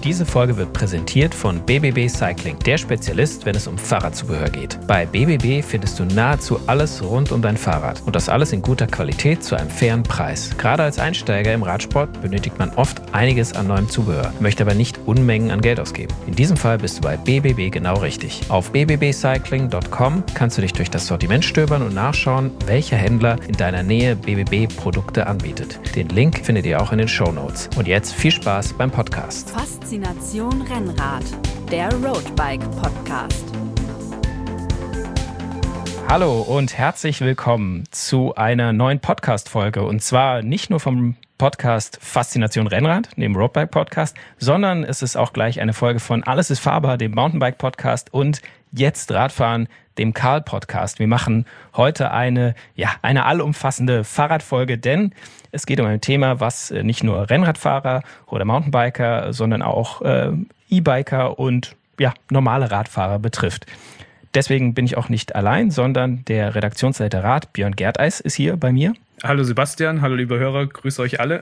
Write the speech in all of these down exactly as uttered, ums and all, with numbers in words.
Diese Folge wird präsentiert von B B B Cycling, der Spezialist, wenn es um Fahrradzubehör geht. Bei B B B findest du nahezu alles rund um dein Fahrrad und das alles in guter Qualität zu einem fairen Preis. Gerade als Einsteiger im Radsport benötigt man oft einiges an neuem Zubehör, möchte aber nicht Unmengen an Geld ausgeben. In diesem Fall bist du bei B B B genau richtig. Auf b b b cycling punkt com kannst du dich durch das Sortiment stöbern und nachschauen, welcher Händler in deiner Nähe B B B-Produkte anbietet. Den Link findet ihr auch in den Shownotes. Und jetzt viel Spaß beim Podcast. Faszination Rennrad, der Roadbike Podcast. Hallo und herzlich willkommen zu einer neuen Podcast-Folge. Und zwar nicht nur vom Podcast Faszination Rennrad, dem Roadbike Podcast, sondern es ist auch gleich eine Folge von Alles ist fahrbar, dem Mountainbike Podcast und Jetzt Radfahren, dem Karl Podcast. Wir machen heute eine, ja, eine allumfassende Fahrradfolge, denn es geht um ein Thema, was nicht nur Rennradfahrer oder Mountainbiker, sondern auch äh, E-Biker und ja, normale Radfahrer betrifft. Deswegen bin ich auch nicht allein, sondern der Redaktionsleiter Rad, Björn Gerteis, ist hier bei mir. Hallo Sebastian, hallo liebe Hörer, grüße euch alle.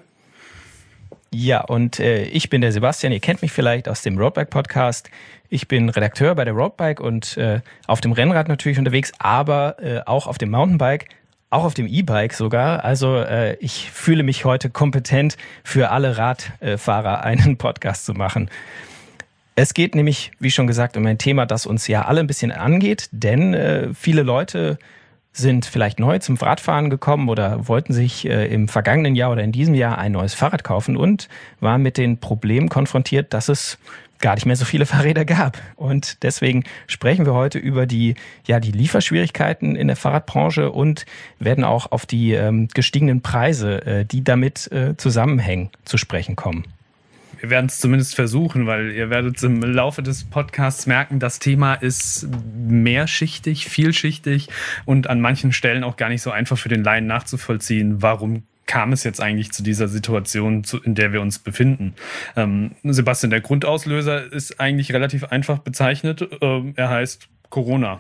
Ja, und äh, ich bin der Sebastian, ihr kennt mich vielleicht aus dem Roadbike Podcast. Ich bin Redakteur bei der Roadbike und äh, auf dem Rennrad natürlich unterwegs, aber äh, auch auf dem Mountainbike, auch auf dem E-Bike sogar. Also äh, ich fühle mich heute kompetent, für alle Radfahrer einen Podcast zu machen. Es geht nämlich, wie schon gesagt, um ein Thema, das uns ja alle ein bisschen angeht, denn äh, viele Leute sind vielleicht neu zum Radfahren gekommen oder wollten sich äh, im vergangenen Jahr oder in diesem Jahr ein neues Fahrrad kaufen und waren mit den Problemen konfrontiert, dass es gar nicht mehr so viele Fahrräder gab. Und deswegen sprechen wir heute über die, ja, die Lieferschwierigkeiten in der Fahrradbranche und werden auch auf die ähm, gestiegenen Preise, äh, die damit äh, zusammenhängen, zu sprechen kommen. Wir werden es zumindest versuchen, weil ihr werdet im Laufe des Podcasts merken, das Thema ist mehrschichtig, vielschichtig und an manchen Stellen auch gar nicht so einfach für den Laien nachzuvollziehen, warum kam es jetzt eigentlich zu dieser Situation, in der wir uns befinden. Ähm, Sebastian, der Grundauslöser ist eigentlich relativ einfach bezeichnet. Ähm, er heißt Corona.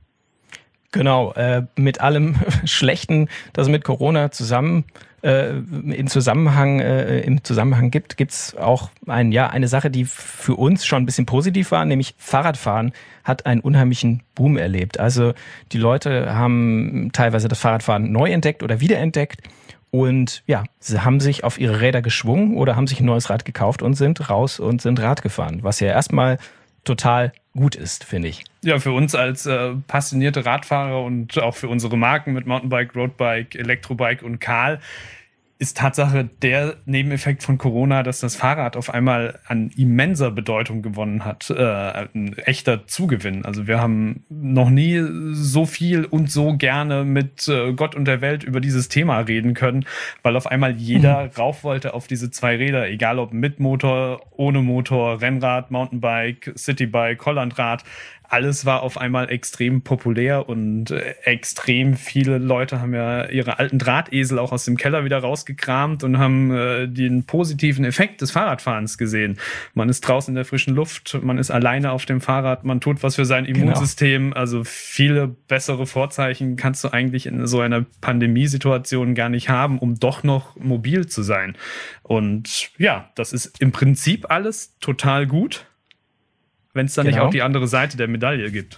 Genau, äh, mit allem Schlechten, das mit Corona zusammen äh, in Zusammenhang, äh, im Zusammenhang gibt, gibt es auch ein, ja, eine Sache, die für uns schon ein bisschen positiv war, nämlich Fahrradfahren hat einen unheimlichen Boom erlebt. Also die Leute haben teilweise das Fahrradfahren neu entdeckt oder wiederentdeckt und ja, sie haben sich auf ihre Räder geschwungen oder haben sich ein neues Rad gekauft und sind raus und sind Rad gefahren, was ja erstmal total gut ist, finde ich. Ja, für uns als äh, passionierte Radfahrer und auch für unsere Marken mit Mountainbike, Roadbike, Elektrobike und Karl ist Tatsache der Nebeneffekt von Corona, dass das Fahrrad auf einmal an immenser Bedeutung gewonnen hat. Äh, ein echter Zugewinn. Also wir haben noch nie so viel und so gerne mit äh, Gott und der Welt über dieses Thema reden können, weil auf einmal jeder mhm. rauf wollte auf diese zwei Räder, egal ob mit Motor, ohne Motor, Rennrad, Mountainbike, Citybike, Hollandrad. Alles war auf einmal extrem populär und extrem viele Leute haben ja ihre alten Drahtesel auch aus dem Keller wieder rausgekramt und haben äh, den positiven Effekt des Fahrradfahrens gesehen. Man ist draußen in der frischen Luft, man ist alleine auf dem Fahrrad, man tut was für sein Immunsystem. Genau. Also viele bessere Vorzeichen kannst du eigentlich in so einer Pandemiesituation gar nicht haben, um doch noch mobil zu sein. Und ja, das ist im Prinzip alles total gut. Wenn es dann genau. nicht auch die andere Seite der Medaille gibt.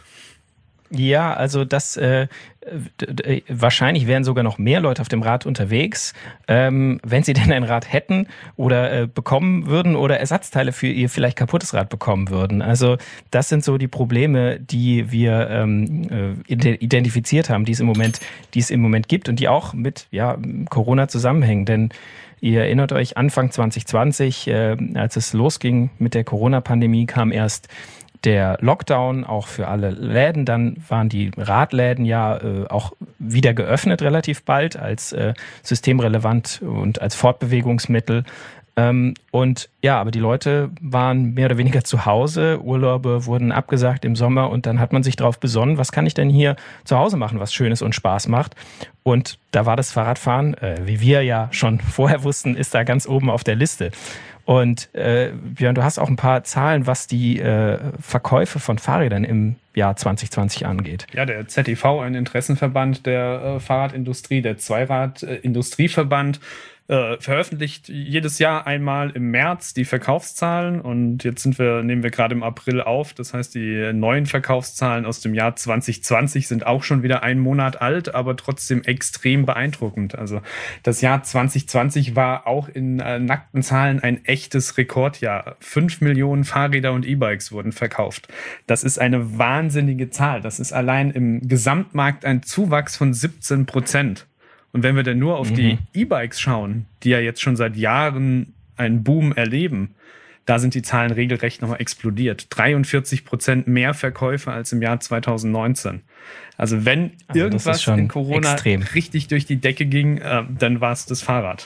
Ja, also das äh, d- d- wahrscheinlich wären sogar noch mehr Leute auf dem Rad unterwegs, ähm, wenn sie denn ein Rad hätten oder äh, bekommen würden oder Ersatzteile für ihr vielleicht kaputtes Rad bekommen würden. Also das sind so die Probleme, die wir ähm, äh, identifiziert haben, die es im Moment, die es im Moment gibt und die auch mit ja Corona zusammenhängen. Denn ihr erinnert euch, Anfang zwanzig zwanzig, äh, als es losging mit der Corona-Pandemie, kam erst der Lockdown, auch für alle Läden. Dann waren die Radläden ja äh, auch wieder geöffnet relativ bald als äh, systemrelevant und als Fortbewegungsmittel. Ähm, und ja, aber die Leute waren mehr oder weniger zu Hause. Urlaube wurden abgesagt im Sommer und dann hat man sich darauf besonnen, was kann ich denn hier zu Hause machen, was Schönes und Spaß macht. Und da war das Fahrradfahren, äh, wie wir ja schon vorher wussten, ist da ganz oben auf der Liste. Und äh, Björn, du hast auch ein paar Zahlen, was die äh, Verkäufe von Fahrrädern im Jahr zwanzig zwanzig angeht. Ja, der Z D V, ein Interessenverband der äh, Fahrradindustrie, der Zweirad-Industrieverband, äh, veröffentlicht jedes Jahr einmal im März die Verkaufszahlen und jetzt sind wir, nehmen wir gerade im April auf. Das heißt, die neuen Verkaufszahlen aus dem Jahr zwanzig zwanzig sind auch schon wieder einen Monat alt, aber trotzdem extrem beeindruckend. Also das Jahr zwanzig zwanzig war auch in äh, nackten Zahlen ein echtes Rekordjahr. Fünf Millionen Fahrräder und E-Bikes wurden verkauft. Das ist eine wahnsinnige Zahl. Das ist allein im Gesamtmarkt ein Zuwachs von siebzehn Prozent. Und wenn wir dann nur auf mhm. die E-Bikes schauen, die ja jetzt schon seit Jahren einen Boom erleben, da sind die Zahlen regelrecht nochmal explodiert. dreiundvierzig Prozent mehr Verkäufe als im Jahr zwanzig neunzehn. Also wenn also irgendwas in Corona extrem. richtig durch die Decke ging, äh, dann war es das Fahrrad.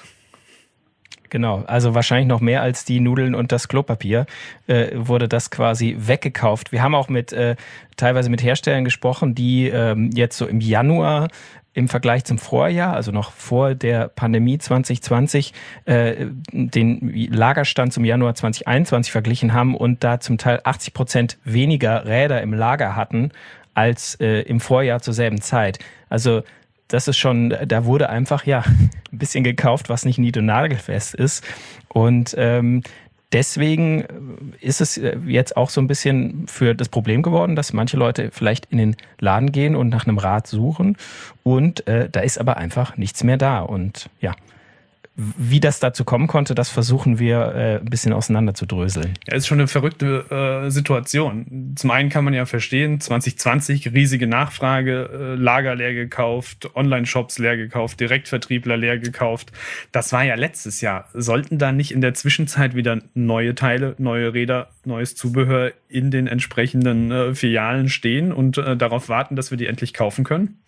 Genau, also wahrscheinlich noch mehr als die Nudeln und das Klopapier äh, wurde das quasi weggekauft. Wir haben auch mit äh, teilweise mit Herstellern gesprochen, die ähm, jetzt so im Januar im Vergleich zum Vorjahr, also noch vor der Pandemie zwanzig zwanzig, äh, den Lagerstand zum Januar zwanzig einundzwanzig verglichen haben und da zum Teil achtzig Prozent weniger Räder im Lager hatten als äh, im Vorjahr zur selben Zeit. Also das ist schon, da wurde einfach ja ein bisschen gekauft, was nicht nied- und nagelfest ist. Und ähm, deswegen ist es jetzt auch so ein bisschen für das Problem geworden, dass manche Leute vielleicht in den Laden gehen und nach einem Rad suchen und äh, da ist aber einfach nichts mehr da. Und ja, wie das dazu kommen konnte, das versuchen wir äh, ein bisschen auseinander zu dröseln. Ja, ist schon eine verrückte äh, Situation. Zum einen kann man ja verstehen, zwanzig zwanzig riesige Nachfrage, äh, Lager leer gekauft, Online-Shops leer gekauft, Direktvertriebler leer gekauft. Das war ja letztes Jahr. Sollten da nicht in der Zwischenzeit wieder neue Teile, neue Räder, neues Zubehör in den entsprechenden äh, Filialen stehen und äh, darauf warten, dass wir die endlich kaufen können?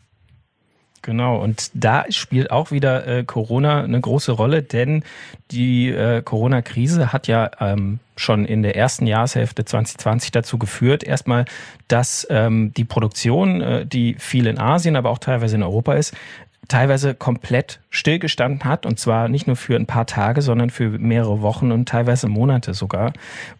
Genau, und da spielt auch wieder äh, Corona eine große Rolle, denn die äh, Corona-Krise hat ja ähm, schon in der ersten Jahreshälfte zwanzig zwanzig dazu geführt, erstmal, dass ähm, die Produktion, äh, die viel in Asien, aber auch teilweise in Europa ist, teilweise komplett stillgestanden hat, und zwar nicht nur für ein paar Tage, sondern für mehrere Wochen und teilweise Monate sogar.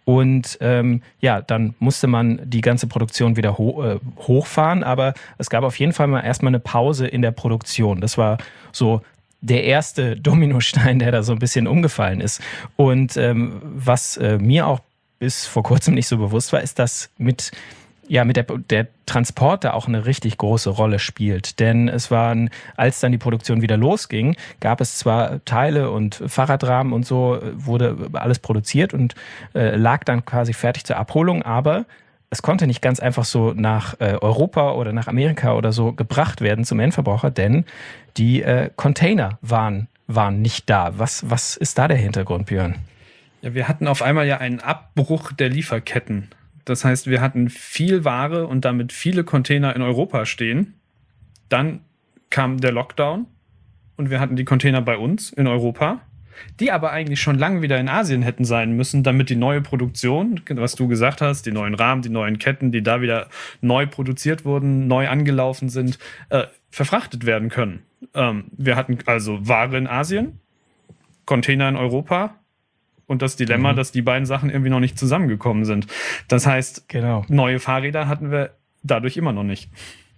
Und ähm, ja, dann musste man die ganze Produktion wieder ho- äh, hochfahren, aber es gab auf jeden Fall mal erstmal eine Pause in der Produktion. Das war so der erste Dominostein, der da so ein bisschen umgefallen ist. Und ähm, was äh, mir auch bis vor kurzem nicht so bewusst war, ist, dass mit ja, mit der, der Transport da auch eine richtig große Rolle spielt. Denn es waren, als dann die Produktion wieder losging, gab es zwar Teile und Fahrradrahmen und so, wurde alles produziert und äh, lag dann quasi fertig zur Abholung, aber es konnte nicht ganz einfach so nach äh, Europa oder nach Amerika oder so gebracht werden zum Endverbraucher, denn die äh, Container waren, waren nicht da. Was, was ist da der Hintergrund, Björn? Ja, wir hatten auf einmal ja einen Abbruch der Lieferketten. Das heißt, wir hatten viel Ware und damit viele Container in Europa stehen. Dann kam der Lockdown und wir hatten die Container bei uns in Europa, die aber eigentlich schon lange wieder in Asien hätten sein müssen, damit die neue Produktion, was du gesagt hast, die neuen Rahmen, die neuen Ketten, die da wieder neu produziert wurden, neu angelaufen sind, äh, verfrachtet werden können. Ähm, wir hatten also Ware in Asien, Container in Europa, und das Dilemma, mhm. dass die beiden Sachen irgendwie noch nicht zusammengekommen sind. Das heißt, genau. neue Fahrräder hatten wir dadurch immer noch nicht.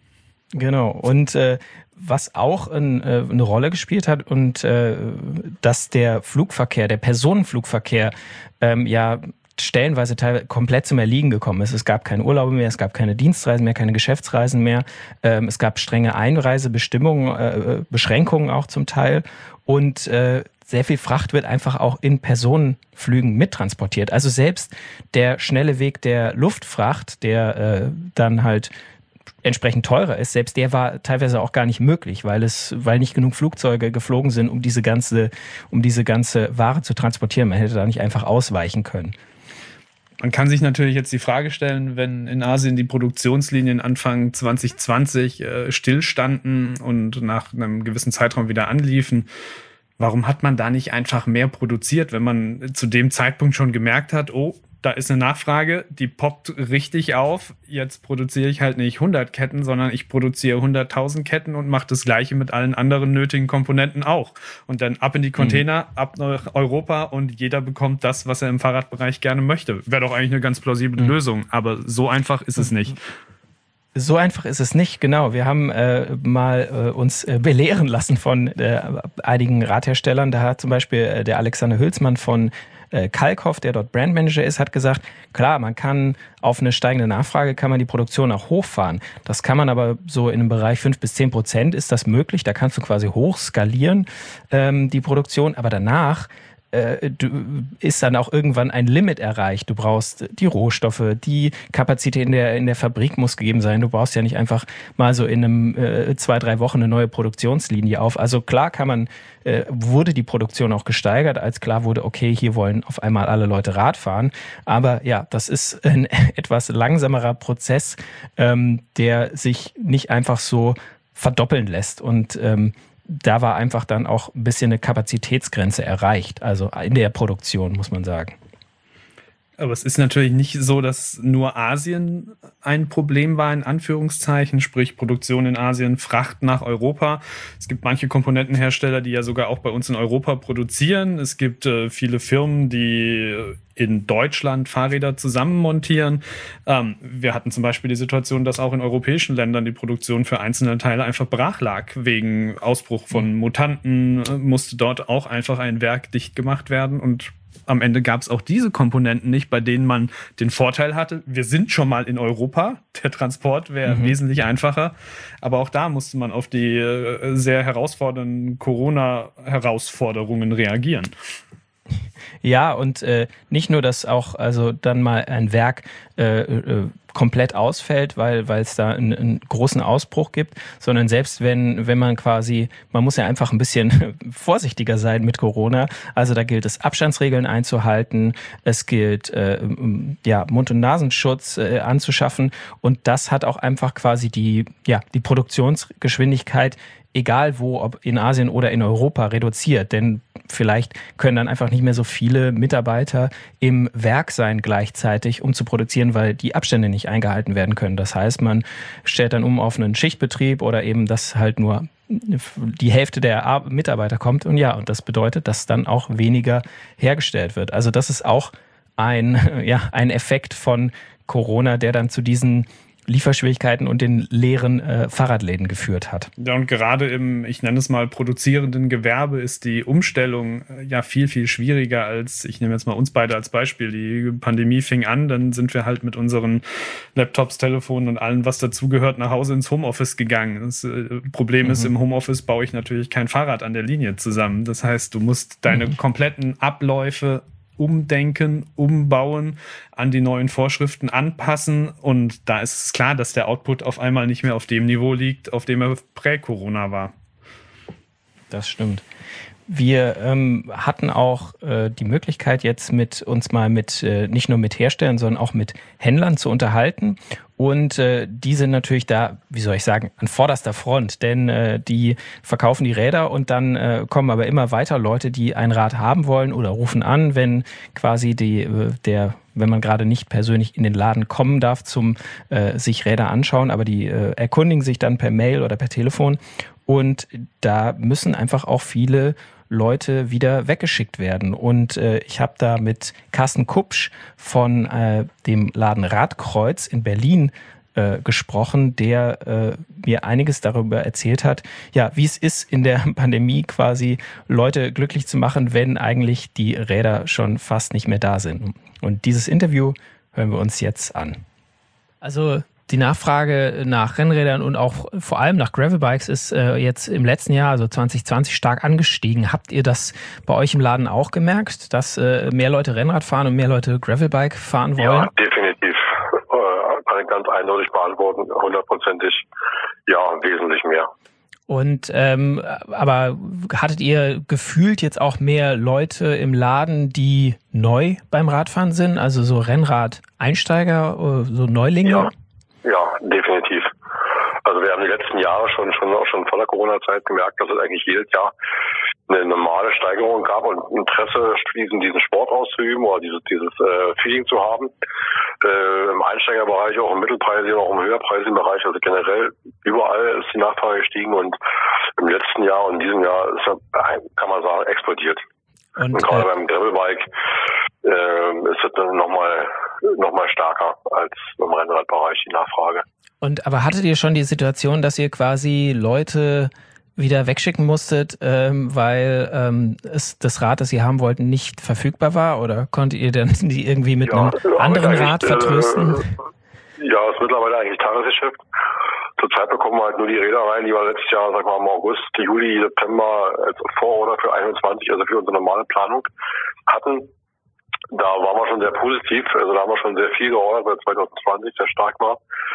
Genau. Und äh, was auch ein, äh, eine Rolle gespielt hat und äh, dass der Flugverkehr, der Personenflugverkehr ähm, ja stellenweise teilweise komplett zum Erliegen gekommen ist. Es gab keine Urlaube mehr, es gab keine Dienstreisen mehr, keine Geschäftsreisen mehr. Ähm, es gab strenge Einreisebestimmungen, äh, Beschränkungen auch zum Teil. Und äh, sehr viel Fracht wird einfach auch in Personenflügen mittransportiert. Also selbst der schnelle Weg der Luftfracht, der äh, dann halt entsprechend teurer ist, selbst der war teilweise auch gar nicht möglich, weil es, weil nicht genug Flugzeuge geflogen sind, um diese ganze, um diese ganze Ware zu transportieren. Man hätte da nicht einfach ausweichen können. Man kann sich natürlich jetzt die Frage stellen, wenn in Asien die Produktionslinien Anfang zwanzig zwanzig äh, stillstanden und nach einem gewissen Zeitraum wieder anliefen, warum hat man da nicht einfach mehr produziert, wenn man zu dem Zeitpunkt schon gemerkt hat, oh, da ist eine Nachfrage, die poppt richtig auf. Jetzt produziere ich halt nicht hundert Ketten, sondern ich produziere hunderttausend Ketten und mache das Gleiche mit allen anderen nötigen Komponenten auch. Und dann ab in die Container, mhm. ab nach Europa und jeder bekommt das, was er im Fahrradbereich gerne möchte. Wäre doch eigentlich eine ganz plausible mhm. Lösung, aber so einfach ist es nicht. So einfach ist es nicht, genau. Wir haben äh, mal äh, uns äh, belehren lassen von äh, einigen Radherstellern. Da hat zum Beispiel äh, der Alexander Hülsmann von äh, Kalkhoff, der dort Brandmanager ist, hat gesagt, klar, man kann auf eine steigende Nachfrage, kann man die Produktion auch hochfahren. Das kann man aber so in einem Bereich fünf bis zehn Prozent ist das möglich. Da kannst du quasi hoch skalieren, ähm, die Produktion. Aber danach Du, ist dann auch irgendwann ein Limit erreicht. Du brauchst die Rohstoffe, die Kapazität in der, in der Fabrik muss gegeben sein. Du baust ja nicht einfach mal so in einem äh, zwei, drei Wochen eine neue Produktionslinie auf. Also klar kann man, äh, wurde die Produktion auch gesteigert, als klar wurde, okay, hier wollen auf einmal alle Leute Rad fahren. Aber ja, das ist ein etwas langsamerer Prozess, ähm, der sich nicht einfach so verdoppeln lässt. Und ähm, da war einfach dann auch ein bisschen eine Kapazitätsgrenze erreicht, also in der Produktion, muss man sagen. Aber es ist natürlich nicht so, dass nur Asien ein Problem war, in Anführungszeichen, sprich Produktion in Asien, Fracht nach Europa. Es gibt manche Komponentenhersteller, die ja sogar auch bei uns in Europa produzieren. Es gibt äh, viele Firmen, die in Deutschland Fahrräder zusammenmontieren. Ähm, wir hatten zum Beispiel die Situation, dass auch in europäischen Ländern die Produktion für einzelne Teile einfach brach lag. Wegen Ausbruch von Mutanten äh, musste dort auch einfach ein Werk dicht gemacht werden und am Ende gab es auch diese Komponenten nicht, bei denen man den Vorteil hatte, wir sind schon mal in Europa, der Transport wäre mhm. wesentlich einfacher, aber auch da musste man auf die äh, sehr herausfordernden Corona-Herausforderungen reagieren. Ja, und äh, nicht nur, dass auch also dann mal ein Werk äh, äh, komplett ausfällt, weil weil es da einen, einen großen Ausbruch gibt, sondern selbst wenn wenn man quasi, man muss ja einfach ein bisschen vorsichtiger sein mit Corona. Also da gilt es, Abstandsregeln einzuhalten, es gilt äh, ja Mund- und Nasenschutz äh, anzuschaffen und das hat auch einfach quasi die ja die Produktionsgeschwindigkeit, egal wo, ob in Asien oder in Europa, reduziert. Denn vielleicht können dann einfach nicht mehr so viele Mitarbeiter im Werk sein gleichzeitig, um zu produzieren, weil die Abstände nicht eingehalten werden können. Das heißt, man stellt dann um auf einen Schichtbetrieb oder eben, dass halt nur die Hälfte der Mitarbeiter kommt. Und ja, und das bedeutet, dass dann auch weniger hergestellt wird. Also das ist auch ein, ja, ein Effekt von Corona, der dann zu diesen Lieferschwierigkeiten und den leeren äh, Fahrradläden geführt hat. Ja, und gerade im, ich nenne es mal, produzierenden Gewerbe ist die Umstellung äh, ja viel, viel schwieriger als, ich nehme jetzt mal uns beide als Beispiel, die Pandemie fing an, dann sind wir halt mit unseren Laptops, Telefonen und allem, was dazugehört, nach Hause ins Homeoffice gegangen. Das äh, Problem mhm. ist, im Homeoffice baue ich natürlich kein Fahrrad an der Linie zusammen. Das heißt, du musst deine mhm. kompletten Abläufe umdenken, umbauen, an die neuen Vorschriften anpassen und da ist es klar, dass der Output auf einmal nicht mehr auf dem Niveau liegt, auf dem er prä-Corona war. Das stimmt. Wir ähm, hatten auch äh, die Möglichkeit, jetzt mit uns mal mit äh, nicht nur mit Herstellern, sondern auch mit Händlern zu unterhalten. Und äh, die sind natürlich da, wie soll ich sagen, an vorderster Front, denn äh, die verkaufen die Räder und dann äh, kommen aber immer weiter Leute, die ein Rad haben wollen oder rufen an, wenn quasi die äh, der wenn man gerade nicht persönlich in den Laden kommen darf zum äh, sich Räder anschauen, aber die äh, erkundigen sich dann per Mail oder per Telefon und da müssen einfach auch viele Leute wieder weggeschickt werden. Und äh, ich habe da mit Carsten Kupsch von äh, dem Laden Radkreuz in Berlin äh, gesprochen, der äh, mir einiges darüber erzählt hat, ja, wie es ist, in der Pandemie quasi Leute glücklich zu machen, wenn eigentlich die Räder schon fast nicht mehr da sind. Und dieses Interview hören wir uns jetzt an. Also die Nachfrage nach Rennrädern und auch vor allem nach Gravelbikes ist äh, jetzt im letzten Jahr, also zwanzig zwanzig, stark angestiegen. Habt ihr das bei euch im Laden auch gemerkt, dass äh, mehr Leute Rennrad fahren und mehr Leute Gravelbike fahren wollen? Ja, definitiv. Äh, kann ich ganz eindeutig beantworten, hundertprozentig. Ja, wesentlich mehr. Und ähm, aber hattet ihr gefühlt jetzt auch mehr Leute im Laden, die neu beim Radfahren sind, also so Rennrad-Einsteiger, so Neulinge? Ja. Ja, definitiv. Also wir haben die letzten Jahre schon schon auch schon vor der Corona-Zeit gemerkt, dass es eigentlich jedes Jahr eine normale Steigerung gab und Interesse, diesen diesen Sport auszuüben oder dieses dieses äh, Feeling zu haben. Äh, Im Einsteigerbereich, auch im mittelpreisigen, auch im höherpreisigen Bereich, also generell überall ist die Nachfrage gestiegen und im letzten Jahr und in diesem Jahr ist er, kann man sagen, explodiert. Und, und gerade äh, beim Gravelbike äh, ist das dann nochmal nochmal stärker als im Rennradbereich, die Nachfrage. Und aber hattet ihr schon die Situation, dass ihr quasi Leute wieder wegschicken musstet, ähm, weil ähm, es, das Rad, das ihr haben wollten, nicht verfügbar war? Oder konntet ihr dann die irgendwie mit ja, einem anderen Rad vertrösten? Äh, ja, es ist mittlerweile eigentlich Tagesgeschäft. Zurzeit bekommen wir halt nur die Räder rein, die wir letztes Jahr, sagen wir mal im August, Juli, September als Vororder für einundzwanzig, also für unsere normale Planung hatten. Da waren wir schon sehr positiv, also da haben wir schon sehr viel geordert, weil zwanzig zwanzig sehr stark war.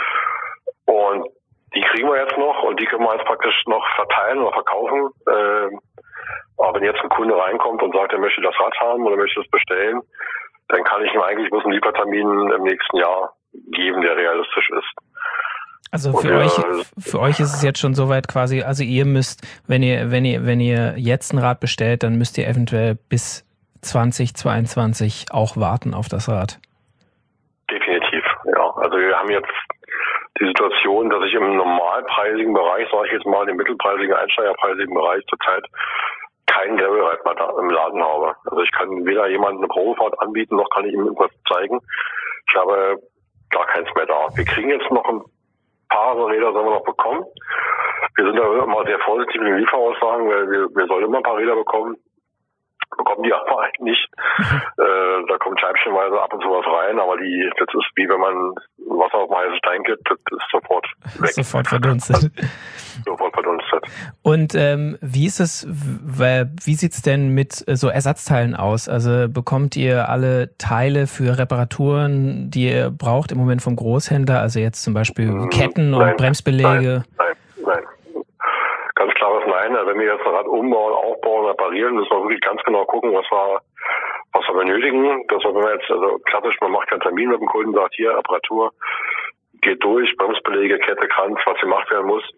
Und die kriegen wir jetzt noch und die können wir jetzt praktisch noch verteilen oder verkaufen. Ähm, aber wenn jetzt ein Kunde reinkommt und sagt, er möchte das Rad haben oder möchte es bestellen, dann kann ich ihm eigentlich bloß einen Liefertermin im nächsten Jahr geben, der realistisch ist. Also für und, euch, äh, für euch ist es jetzt schon soweit quasi, also ihr müsst, wenn ihr, wenn ihr, wenn ihr jetzt ein Rad bestellt, dann müsst ihr eventuell bis zwanzig zweiundzwanzig auch warten auf das Rad. Definitiv, ja. Also wir haben jetzt die Situation, dass ich im normalpreisigen Bereich, sage ich jetzt mal, im mittelpreisigen, einsteigerpreisigen Bereich zurzeit kein Gravelrad mehr da im Laden habe. Also ich kann weder jemandem eine Probefahrt anbieten, noch kann ich ihm irgendwas zeigen. Ich habe gar keins mehr da. Wir kriegen jetzt noch ein paar Räder, sollen wir noch bekommen. Wir sind da immer sehr vorsichtig mit den Lieferaussagen, weil wir, wir sollen immer ein paar Räder bekommen. Bekommen die aber eigentlich nicht. äh, da kommt scheibchenweise ab und zu was rein, aber die, das ist wie wenn man Wasser auf einen heißen Stein gibt, das ist sofort weg. Sofort verdunstet. Sofort verdunstet. Und ähm, wie ist es, wie sieht's denn mit so Ersatzteilen aus? Also bekommt ihr alle Teile für Reparaturen, die ihr braucht im Moment vom Großhändler? Also jetzt zum Beispiel hm, Ketten und nein, Bremsbeläge? Nein, nein, nein. Ganz klares Nein. Wenn wir jetzt ein Rad umbauen, aufbauen, reparieren, müssen wir wirklich ganz genau gucken, was wir, was wir benötigen. Das war, wenn wir jetzt, also klassisch, man macht keinen Termin mit dem Kunden, sagt hier, Reparatur, geht durch, Bremsbeläge, Kette, Kranz, was gemacht werden muss.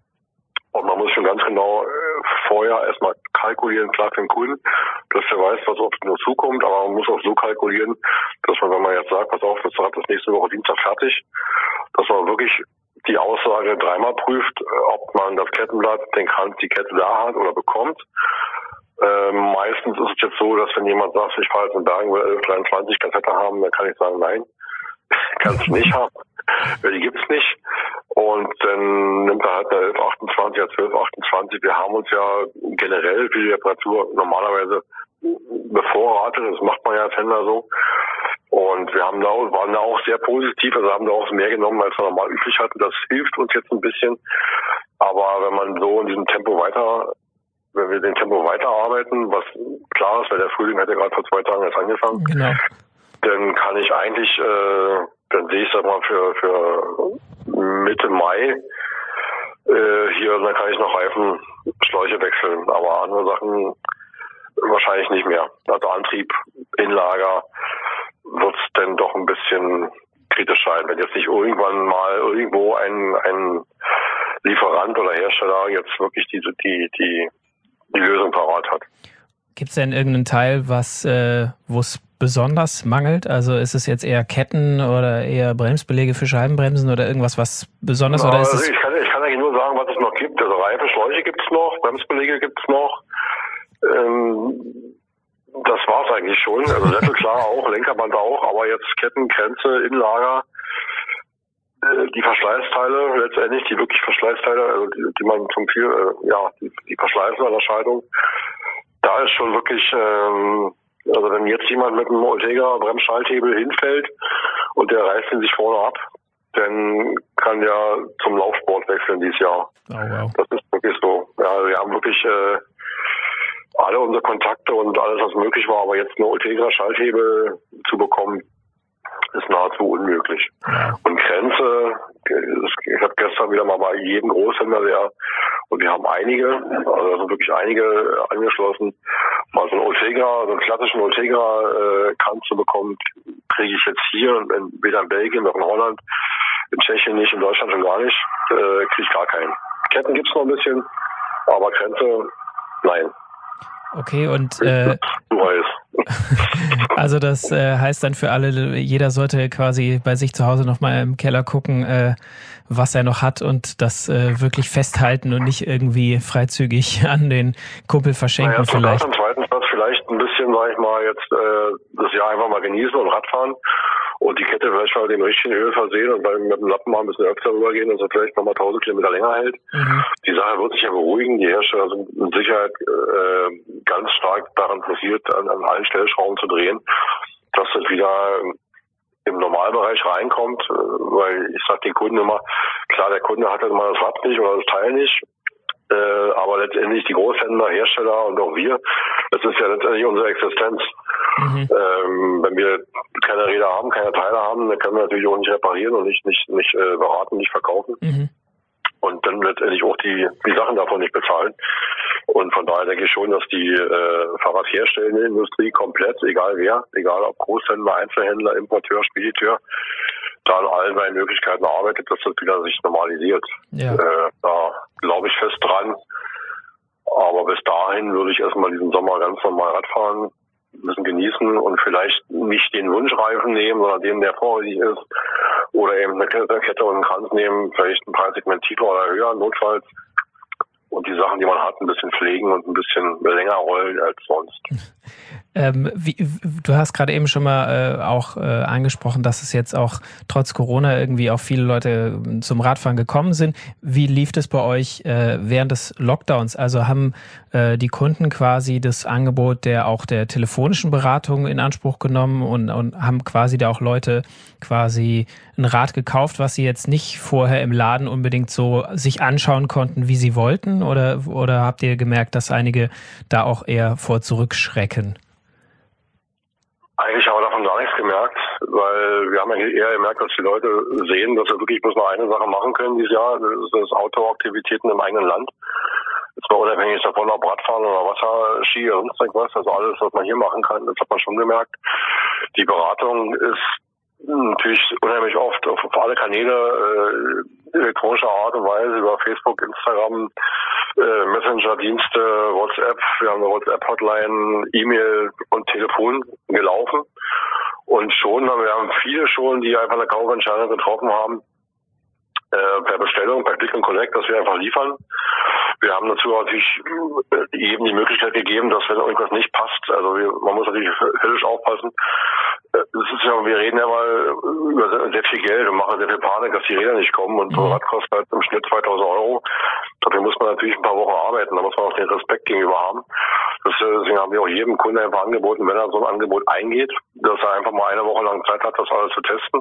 Und man muss schon ganz genau äh, vorher erstmal kalkulieren, klar für den Kunden, dass er weiß, was auf ihn zukommt, aber man muss auch so kalkulieren, dass man, wenn man jetzt sagt, pass auf, das Rad ist nächste Woche Dienstag fertig, dass man wirklich die Aussage dreimal prüft, ob man das Kettenblatt, den Kranz, die Kette da hat oder bekommt. Ähm, meistens ist es jetzt so, dass wenn jemand sagt, ich fahre jetzt in Bergen, will elf dreiundzwanzig Kassette haben, dann kann ich sagen, nein, kannst du nicht haben, weil die gibt's nicht. Und dann nimmt er halt eine elf achtundzwanzig, eine zwölf achtundzwanzig. Wir haben uns ja generell für die Reparatur normalerweise bevorratet, das macht man ja als Händler so. Und wir haben da, waren da auch sehr positiv, also haben da auch mehr genommen, als wir normal üblich hatten. Das hilft uns jetzt ein bisschen. Aber wenn man so in diesem Tempo weiter, wenn wir den Tempo weiterarbeiten, was klar ist, weil der Frühling hat ja gerade vor zwei Tagen erst angefangen, genau, dann kann ich eigentlich, äh, dann sehe ich, sag mal, für, für Mitte Mai, äh, hier, dann kann ich noch Reifen, Schläuche wechseln. Aber andere Sachen wahrscheinlich nicht mehr. Also Antrieb, Inlager, wird es denn doch ein bisschen kritisch sein, wenn jetzt nicht irgendwann mal irgendwo ein, ein Lieferant oder Hersteller jetzt wirklich diese die die die Lösung parat hat. Gibt es denn irgendeinen Teil, was äh, wo es besonders mangelt? Also ist es jetzt eher Ketten oder eher Bremsbeläge für Scheibenbremsen oder irgendwas, was besonders? Na, oder ist also es ich kann ich kann eigentlich nur sagen, was es noch gibt. Also Reifen, Schläuche gibt es noch, Bremsbeläge gibt es noch. Ähm, Das war's eigentlich schon. Also Sättel klar auch, Lenkerband auch, aber jetzt Ketten, Kränze, Inlager, äh, die Verschleißteile letztendlich, die wirklich Verschleißteile, also die, die man zum viel, äh, ja, die, die Verschleißen an der Schaltung, da ist schon wirklich, ähm, also wenn jetzt jemand mit einem Ultegra Bremsschalthebel hinfällt und der reißt ihn sich vorne ab, dann kann der zum Laufsport wechseln dieses Jahr. Oh, wow. Das ist wirklich so. Ja, wir haben wirklich äh, alle unsere Kontakte und alles, was möglich war, aber jetzt eine Ultegra-Schalthebel zu bekommen, ist nahezu unmöglich. Ja. Und Grenze, ich habe gestern wieder mal bei jedem Großhändler, der, und wir haben einige, also sind wirklich einige angeschlossen, mal so einen Ultegra, so einen klassischen Ultegra-Kranz zu bekommen, kriege ich jetzt hier, weder in Belgien noch in Holland, in Tschechien nicht, in Deutschland schon gar nicht, äh, kriege ich gar keinen. Ketten gibt's noch ein bisschen, aber Grenze, nein. Okay, und äh, also das äh, heißt dann für alle, jeder sollte quasi bei sich zu Hause nochmal im Keller gucken, äh, was er noch hat und das äh, wirklich festhalten und nicht irgendwie freizügig an den Kumpel verschenken. Naja, vielleicht. Am zweiten Platz vielleicht ein bisschen, sag ich mal, jetzt äh, das Jahr einfach mal genießen und Radfahren und die Kette vielleicht mal mit dem richtigen Öl versehen und beim, mit dem Lappen mal ein bisschen öfter rübergehen, dass er vielleicht nochmal tausend Kilometer länger hält. Mhm. Die Sache wird sich ja beruhigen. Die Hersteller sind mit Sicherheit äh, ganz stark daran interessiert, an, an allen Stellschrauben zu drehen, dass das wieder im Normalbereich reinkommt, weil ich sage den Kunden immer, klar, der Kunde hat halt mal das Rad nicht oder das Teil nicht, äh, aber letztendlich die Großhändler, Hersteller und auch wir, das ist ja letztendlich unsere Existenz. Mhm. Ähm, wenn wir keine Räder haben, keine Teile haben, dann können wir natürlich auch nicht reparieren und nicht nicht nicht äh, beraten, nicht verkaufen. Mhm. Und dann letztendlich auch die die Sachen davon nicht bezahlen. Und von daher denke ich schon, dass die äh, Fahrradherstellende Industrie komplett, egal wer, egal ob Großhändler, Einzelhändler, Importeur, Spediteur, da an allen seinen Möglichkeiten arbeitet, dass das wieder sich normalisiert. Ja. Äh, da glaube ich fest dran. Aber bis dahin würde ich erstmal diesen Sommer ganz normal Rad fahren, ein bisschen genießen und vielleicht nicht den Wunschreifen nehmen, sondern den, der vorrätig ist. Oder eben eine Kette und einen Kranz nehmen, vielleicht ein Preissegment tiefer oder höher, notfalls. Und die Sachen, die man hat, ein bisschen pflegen und ein bisschen länger rollen als sonst. Ähm, wie, du hast gerade eben schon mal äh, auch äh, angesprochen, dass es jetzt auch trotz Corona irgendwie auch viele Leute zum Radfahren gekommen sind. Wie lief das bei euch äh, während des Lockdowns? Also haben äh, die Kunden quasi das Angebot der auch der telefonischen Beratung in Anspruch genommen und, und haben quasi da auch Leute quasi ein Rad gekauft, was sie jetzt nicht vorher im Laden unbedingt so sich anschauen konnten, wie sie wollten? Oder, oder habt ihr gemerkt, dass einige da auch eher vor zurückschrecken? Eigentlich haben wir davon gar nichts gemerkt, weil wir haben ja eher gemerkt, dass die Leute sehen, dass wir wirklich bloß nur eine Sache machen können dieses Jahr, das ist Outdoor-Aktivitäten im eigenen Land. Jetzt mal unabhängig davon, ob Radfahren oder Wasserski oder sonst irgendwas, also alles, was man hier machen kann, das hat man schon gemerkt. Die Beratung ist natürlich unheimlich oft auf, auf alle Kanäle, äh, elektronischer Art und Weise, über Facebook, Instagram, äh, Messenger-Dienste, WhatsApp, wir haben eine WhatsApp-Hotline, E-Mail und Telefon gelaufen. Und schon, wir haben viele schon, die einfach eine Kaufentscheidung getroffen haben, äh, per Bestellung, per Click and Collect, dass wir einfach liefern. Wir haben dazu natürlich jedem die Möglichkeit gegeben, dass wenn irgendwas nicht passt, also wir, man muss natürlich höllisch aufpassen. Das ist ja, wir reden ja mal über sehr viel Geld und machen sehr viel Panik, dass die Räder nicht kommen und so ein Rad kostet halt im Schnitt zweitausend Euro. Dafür muss man natürlich ein paar Wochen arbeiten, da muss man auch den Respekt gegenüber haben. Deswegen haben wir auch jedem Kunden einfach angeboten, wenn er so ein Angebot eingeht, dass er einfach mal eine Woche lang Zeit hat, das alles zu testen.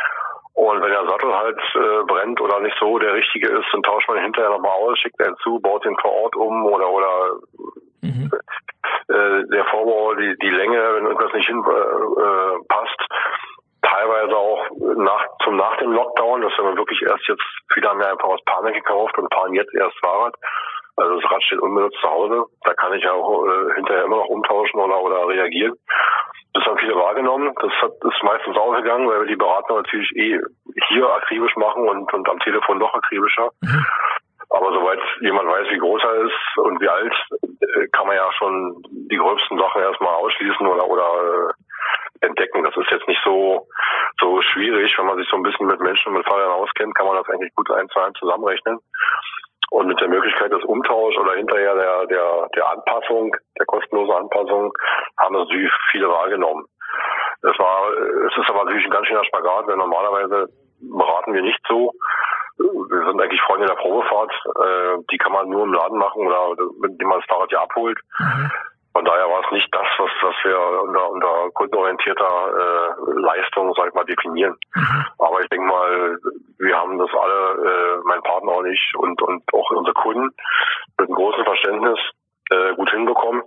Und wenn der Sattel halt äh, brennt oder nicht so der richtige ist, dann tauscht man ihn hinterher nochmal aus, schickt einen zu, baut ihn vor Ort um oder oder mhm. äh, der Vorbau, die die Länge, wenn irgendwas nicht hinpasst. Äh, passt. Teilweise auch nach zum nach dem Lockdown, dass wir wirklich erst jetzt, viele haben ja einfach aus Panik gekauft und fahren jetzt erst Fahrrad. Also das Rad steht unbenutzt zu Hause, da kann ich ja auch äh, hinterher immer noch umtauschen oder oder reagieren. Das haben viele wahrgenommen. Das hat, ist meistens ausgegangen, weil wir die Beratung natürlich eh hier akribisch machen und, und am Telefon noch akribischer. Mhm. Aber soweit jemand weiß, wie groß er ist und wie alt, kann man ja schon die gröbsten Sachen erstmal ausschließen oder, oder entdecken. Das ist jetzt nicht so so schwierig. Wenn man sich so ein bisschen mit Menschen und mit Fahrrädern auskennt, kann man das eigentlich gut eins zu eins zusammenrechnen. Und mit der Möglichkeit des Umtauschs oder hinterher der, der, der Anpassung, der kostenlosen Anpassung, haben das natürlich viele wahrgenommen. Es war, es ist aber natürlich ein ganz schöner Spagat, weil normalerweise beraten wir nicht so. Wir sind eigentlich Freunde der Probefahrt, äh, die kann man nur im Laden machen oder mit dem man das Fahrrad ja abholt. Mhm. Von daher war es nicht das, was, was wir unter, unter kundenorientierter äh, Leistung, sag ich mal, definieren. Mhm. Aber ich denke mal, wir haben das alle, äh, mein Partner und ich und, und auch unsere Kunden mit einem großen Verständnis äh, gut hinbekommen.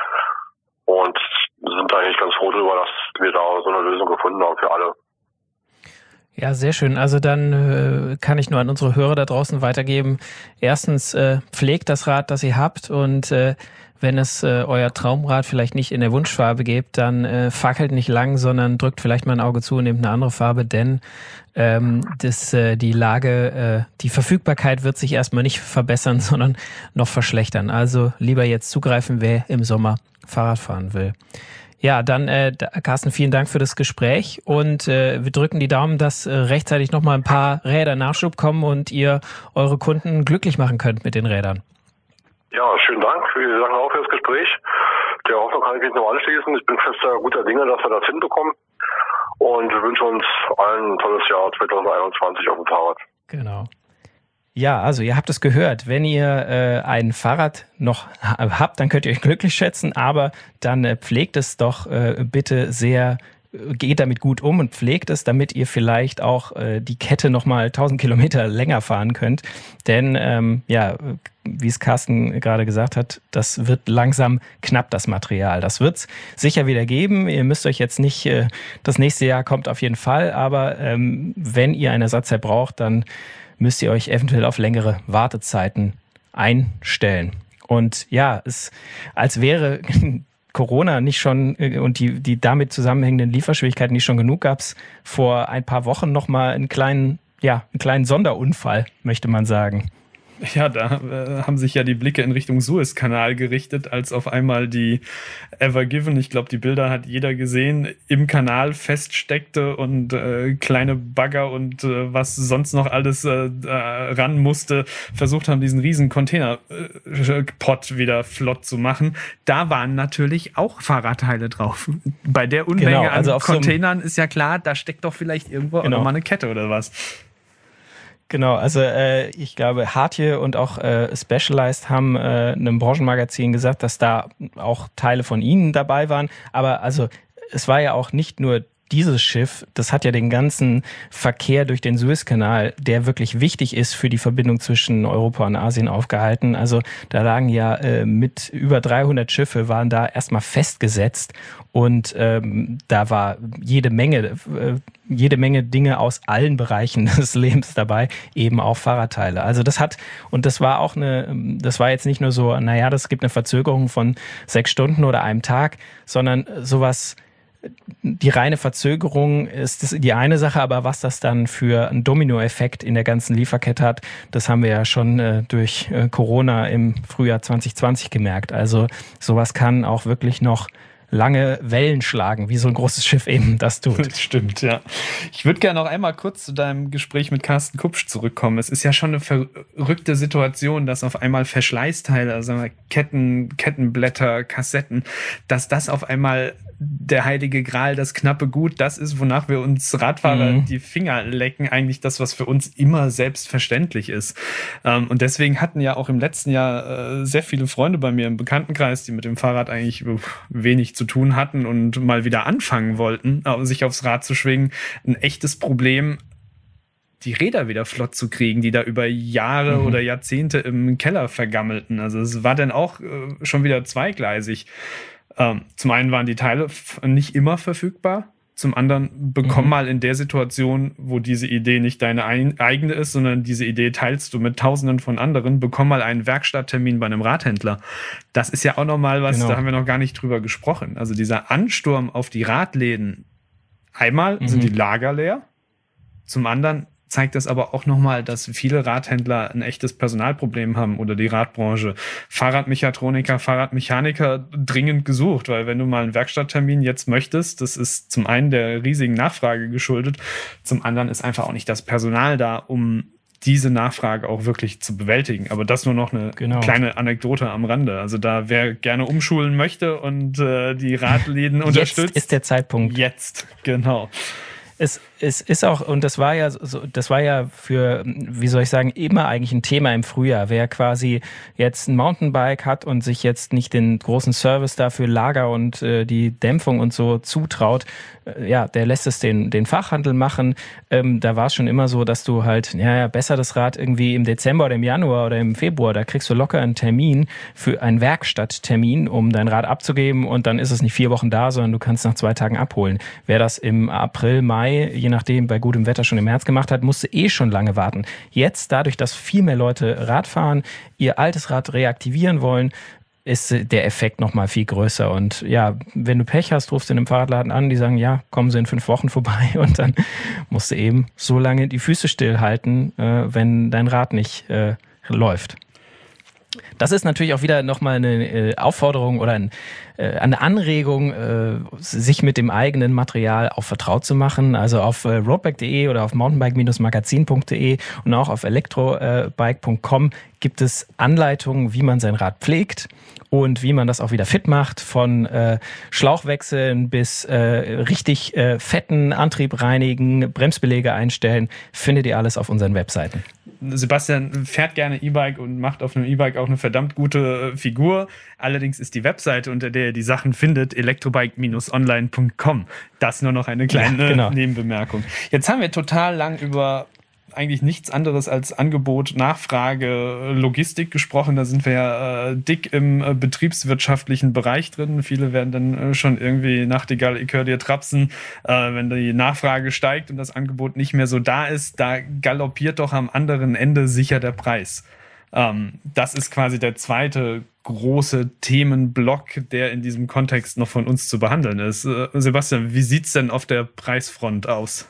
Und sind eigentlich ganz froh darüber, dass wir da so eine Lösung gefunden haben für alle. Ja, sehr schön. Also dann äh, kann ich nur an unsere Hörer da draußen weitergeben. Erstens, äh, pflegt das Rad, das ihr habt und äh, wenn es äh, euer Traumrad vielleicht nicht in der Wunschfarbe gibt, dann äh, fackelt nicht lang, sondern drückt vielleicht mal ein Auge zu und nehmt eine andere Farbe, denn ähm, das, äh, die Lage, äh, die Verfügbarkeit wird sich erstmal nicht verbessern, sondern noch verschlechtern. Also lieber jetzt zugreifen, wer im Sommer Fahrrad fahren will. Ja, dann äh, Carsten, vielen Dank für das Gespräch und äh, wir drücken die Daumen, dass äh, rechtzeitig nochmal ein paar Räder Nachschub kommen und ihr eure Kunden glücklich machen könnt mit den Rädern. Ja, schönen Dank. Wir danken auch für das Gespräch. Der Hoffnung kann ich mich noch anschließen. Ich bin fester guter Dinge, dass wir das hinbekommen. Und wir wünschen uns allen ein tolles Jahr zwanzig einundzwanzig auf dem Fahrrad. Genau. Ja, also ihr habt es gehört, wenn ihr äh, ein Fahrrad noch habt, dann könnt ihr euch glücklich schätzen, aber dann äh, pflegt es doch äh, bitte sehr, äh, geht damit gut um und pflegt es, damit ihr vielleicht auch äh, die Kette nochmal tausend Kilometer länger fahren könnt. Denn, ähm, ja, wie es Carsten gerade gesagt hat, das wird langsam knapp, das Material. Das wird's sicher wieder geben. Ihr müsst euch jetzt nicht, äh, das nächste Jahr kommt auf jeden Fall, aber ähm, wenn ihr ein Ersatzteil braucht, dann müsst ihr euch eventuell auf längere Wartezeiten einstellen. Und ja, es als wäre Corona nicht schon und die, die damit zusammenhängenden Lieferschwierigkeiten nicht schon genug, gab es vor ein paar Wochen nochmal einen kleinen, ja, einen kleinen Sonderunfall, möchte man sagen. Ja, da äh, haben sich ja die Blicke in Richtung Suezkanal gerichtet, als auf einmal die Ever Given, ich glaube, die Bilder hat jeder gesehen, im Kanal feststeckte und äh, kleine Bagger und äh, was sonst noch alles äh, ran musste, versucht haben, diesen riesen Containerpot wieder flott zu machen. Da waren natürlich auch Fahrradteile drauf. Bei der Unmenge genau, also an auf Containern so ist ja klar, da steckt doch vielleicht irgendwo genau. auch noch mal eine Kette oder was. Genau, also äh, ich glaube, Hartje und auch äh, Specialized haben äh, einem Branchenmagazin gesagt, dass da auch Teile von ihnen dabei waren. Aber also es war ja auch nicht nur dieses Schiff, das hat ja den ganzen Verkehr durch den Suezkanal, der wirklich wichtig ist für die Verbindung zwischen Europa und Asien, aufgehalten. Also da lagen ja äh, mit über dreihundert Schiffe, waren da erstmal festgesetzt und ähm, da war jede Menge, äh, jede Menge Dinge aus allen Bereichen des Lebens dabei, eben auch Fahrradteile. Also das hat, und das war auch eine, das war jetzt nicht nur so, naja, das gibt eine Verzögerung von sechs Stunden oder einem Tag, sondern sowas. Die reine Verzögerung ist die eine Sache, aber was das dann für einen Dominoeffekt in der ganzen Lieferkette hat, das haben wir ja schon äh, durch äh, Corona im Frühjahr zwanzig zwanzig gemerkt. Also sowas kann auch wirklich noch lange Wellen schlagen, wie so ein großes Schiff eben das tut. Das stimmt, ja. Ich würde gerne noch einmal kurz zu deinem Gespräch mit Carsten Kupsch zurückkommen. Es ist ja schon eine verrückte Situation, dass auf einmal Verschleißteile, also Ketten, Kettenblätter, Kassetten, dass das auf einmal der heilige Gral, das knappe Gut, das ist, wonach wir uns Radfahrer mhm. die Finger lecken, eigentlich das, was für uns immer selbstverständlich ist. Und deswegen hatten ja auch im letzten Jahr sehr viele Freunde bei mir im Bekanntenkreis, die mit dem Fahrrad eigentlich wenig zu tun hatten und mal wieder anfangen wollten, sich aufs Rad zu schwingen, ein echtes Problem, die Räder wieder flott zu kriegen, die da über Jahre mhm. oder Jahrzehnte im Keller vergammelten. Also es war dann auch schon wieder zweigleisig. Ähm, zum einen waren die Teile f- nicht immer verfügbar, zum anderen bekomm mhm. mal in der Situation, wo diese Idee nicht deine ein- eigene ist, sondern diese Idee teilst du mit Tausenden von anderen, bekomm mal einen Werkstatttermin bei einem Radhändler. Das ist ja auch nochmal was, genau. da haben wir noch gar nicht drüber gesprochen. Also dieser Ansturm auf die Radläden, einmal mhm. sind die Lager leer, zum anderen zeigt das aber auch nochmal, dass viele Radhändler ein echtes Personalproblem haben oder die Radbranche. Fahrradmechatroniker, Fahrradmechaniker dringend gesucht, weil wenn du mal einen Werkstatttermin jetzt möchtest, das ist zum einen der riesigen Nachfrage geschuldet, zum anderen ist einfach auch nicht das Personal da, um diese Nachfrage auch wirklich zu bewältigen. Aber das nur noch eine genau. kleine Anekdote am Rande. Also da, wer gerne umschulen möchte und äh, die Radläden unterstützt. Jetzt ist der Zeitpunkt. Jetzt, genau. Es, es ist auch, und das war ja so, das war ja für, wie soll ich sagen, immer eigentlich ein Thema im Frühjahr. Wer quasi jetzt ein Mountainbike hat und sich jetzt nicht den großen Service dafür Lager und äh, die Dämpfung und so zutraut, äh, ja, der lässt es den, den Fachhandel machen. Ähm, da war es schon immer so, dass du halt, ja, ja, besser das Rad irgendwie im Dezember oder im Januar oder im Februar, da kriegst du locker einen Termin für einen Werkstatttermin, um dein Rad abzugeben und dann ist es nicht vier Wochen da, sondern du kannst nach zwei Tagen abholen. Wer das im April, Mai, je nachdem, bei gutem Wetter schon im März gemacht hat, musste eh schon lange warten. Jetzt, dadurch, dass viel mehr Leute Rad fahren, ihr altes Rad reaktivieren wollen, ist der Effekt nochmal viel größer. Und ja, wenn du Pech hast, rufst du in einem Fahrradladen an, die sagen, ja, kommen sie in fünf Wochen vorbei und dann musst du eben so lange die Füße stillhalten, äh, wenn dein Rad nicht äh, läuft. Das ist natürlich auch wieder nochmal eine Aufforderung oder ein äh, eine Anregung, äh, sich mit dem eigenen Material auch vertraut zu machen. Also auf äh, roadbike punkt de oder auf mountainbike Bindestrich magazin punkt de und auch auf elektrobike punkt com gibt es Anleitungen, wie man sein Rad pflegt und wie man das auch wieder fit macht, von äh, Schlauchwechseln bis äh, richtig äh, fetten Antrieb reinigen, Bremsbeläge einstellen, findet ihr alles auf unseren Webseiten. Sebastian fährt gerne E-Bike und macht auf einem E-Bike auch eine verdammt gute Figur. Allerdings ist die Webseite, unter der ihr die Sachen findet, elektrobike Bindestrich online punkt com. Das nur noch eine kleine ja, genau. Nebenbemerkung. Jetzt haben wir total lang über eigentlich nichts anderes als Angebot, Nachfrage, Logistik gesprochen. Da sind wir ja äh, dick im äh, betriebswirtschaftlichen Bereich drin. Viele werden dann äh, schon irgendwie Nachtigall, ich höre dir trapsen, äh, wenn die Nachfrage steigt und das Angebot nicht mehr so da ist. Da galoppiert doch am anderen Ende sicher der Preis. Ähm, das ist quasi der zweite große Themenblock, der in diesem Kontext noch von uns zu behandeln ist. Äh, Sebastian, wie sieht's denn auf der Preisfront aus?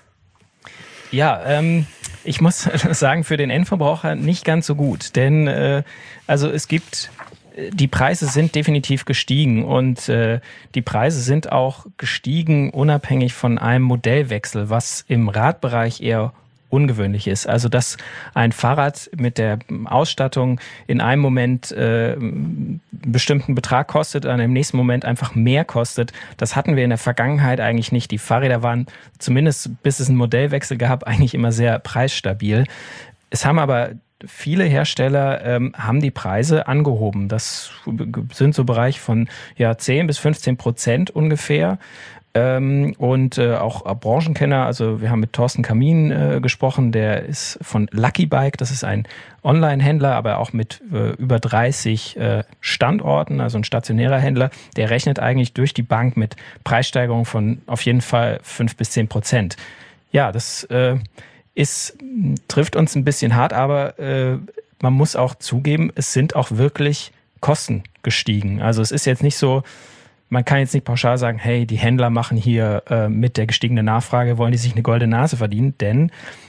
Ja, ähm, ich muss sagen, für den Endverbraucher nicht ganz so gut, denn äh, also es gibt, die Preise sind definitiv gestiegen und äh, die Preise sind auch gestiegen unabhängig von einem Modellwechsel, was im Radbereich eher ungewöhnlich ist. Also dass ein Fahrrad mit der Ausstattung in einem Moment äh, einen bestimmten Betrag kostet, dann im nächsten Moment einfach mehr kostet, das hatten wir in der Vergangenheit eigentlich nicht. Die Fahrräder waren zumindest, bis es einen Modellwechsel gab, eigentlich immer sehr preisstabil. Es haben aber viele Hersteller ähm, haben die Preise angehoben. Das sind so Bereich von ja, zehn bis fünfzehn Prozent ungefähr. Ähm, und äh, auch äh, Branchenkenner, also wir haben mit Thorsten Kamin äh, gesprochen, der ist von Lucky Bike, das ist ein Online-Händler, aber auch mit äh, über dreißig äh, Standorten, also ein stationärer Händler, der rechnet eigentlich durch die Bank mit Preissteigerungen von auf jeden Fall fünf bis zehn Prozent. Ja, das äh, ist, trifft uns ein bisschen hart, aber äh, man muss auch zugeben, es sind auch wirklich Kosten gestiegen. Also es ist jetzt nicht so, man kann jetzt nicht pauschal sagen, hey, die Händler machen hier äh, mit der gestiegenen Nachfrage, wollen die sich eine goldene Nase verdienen, denn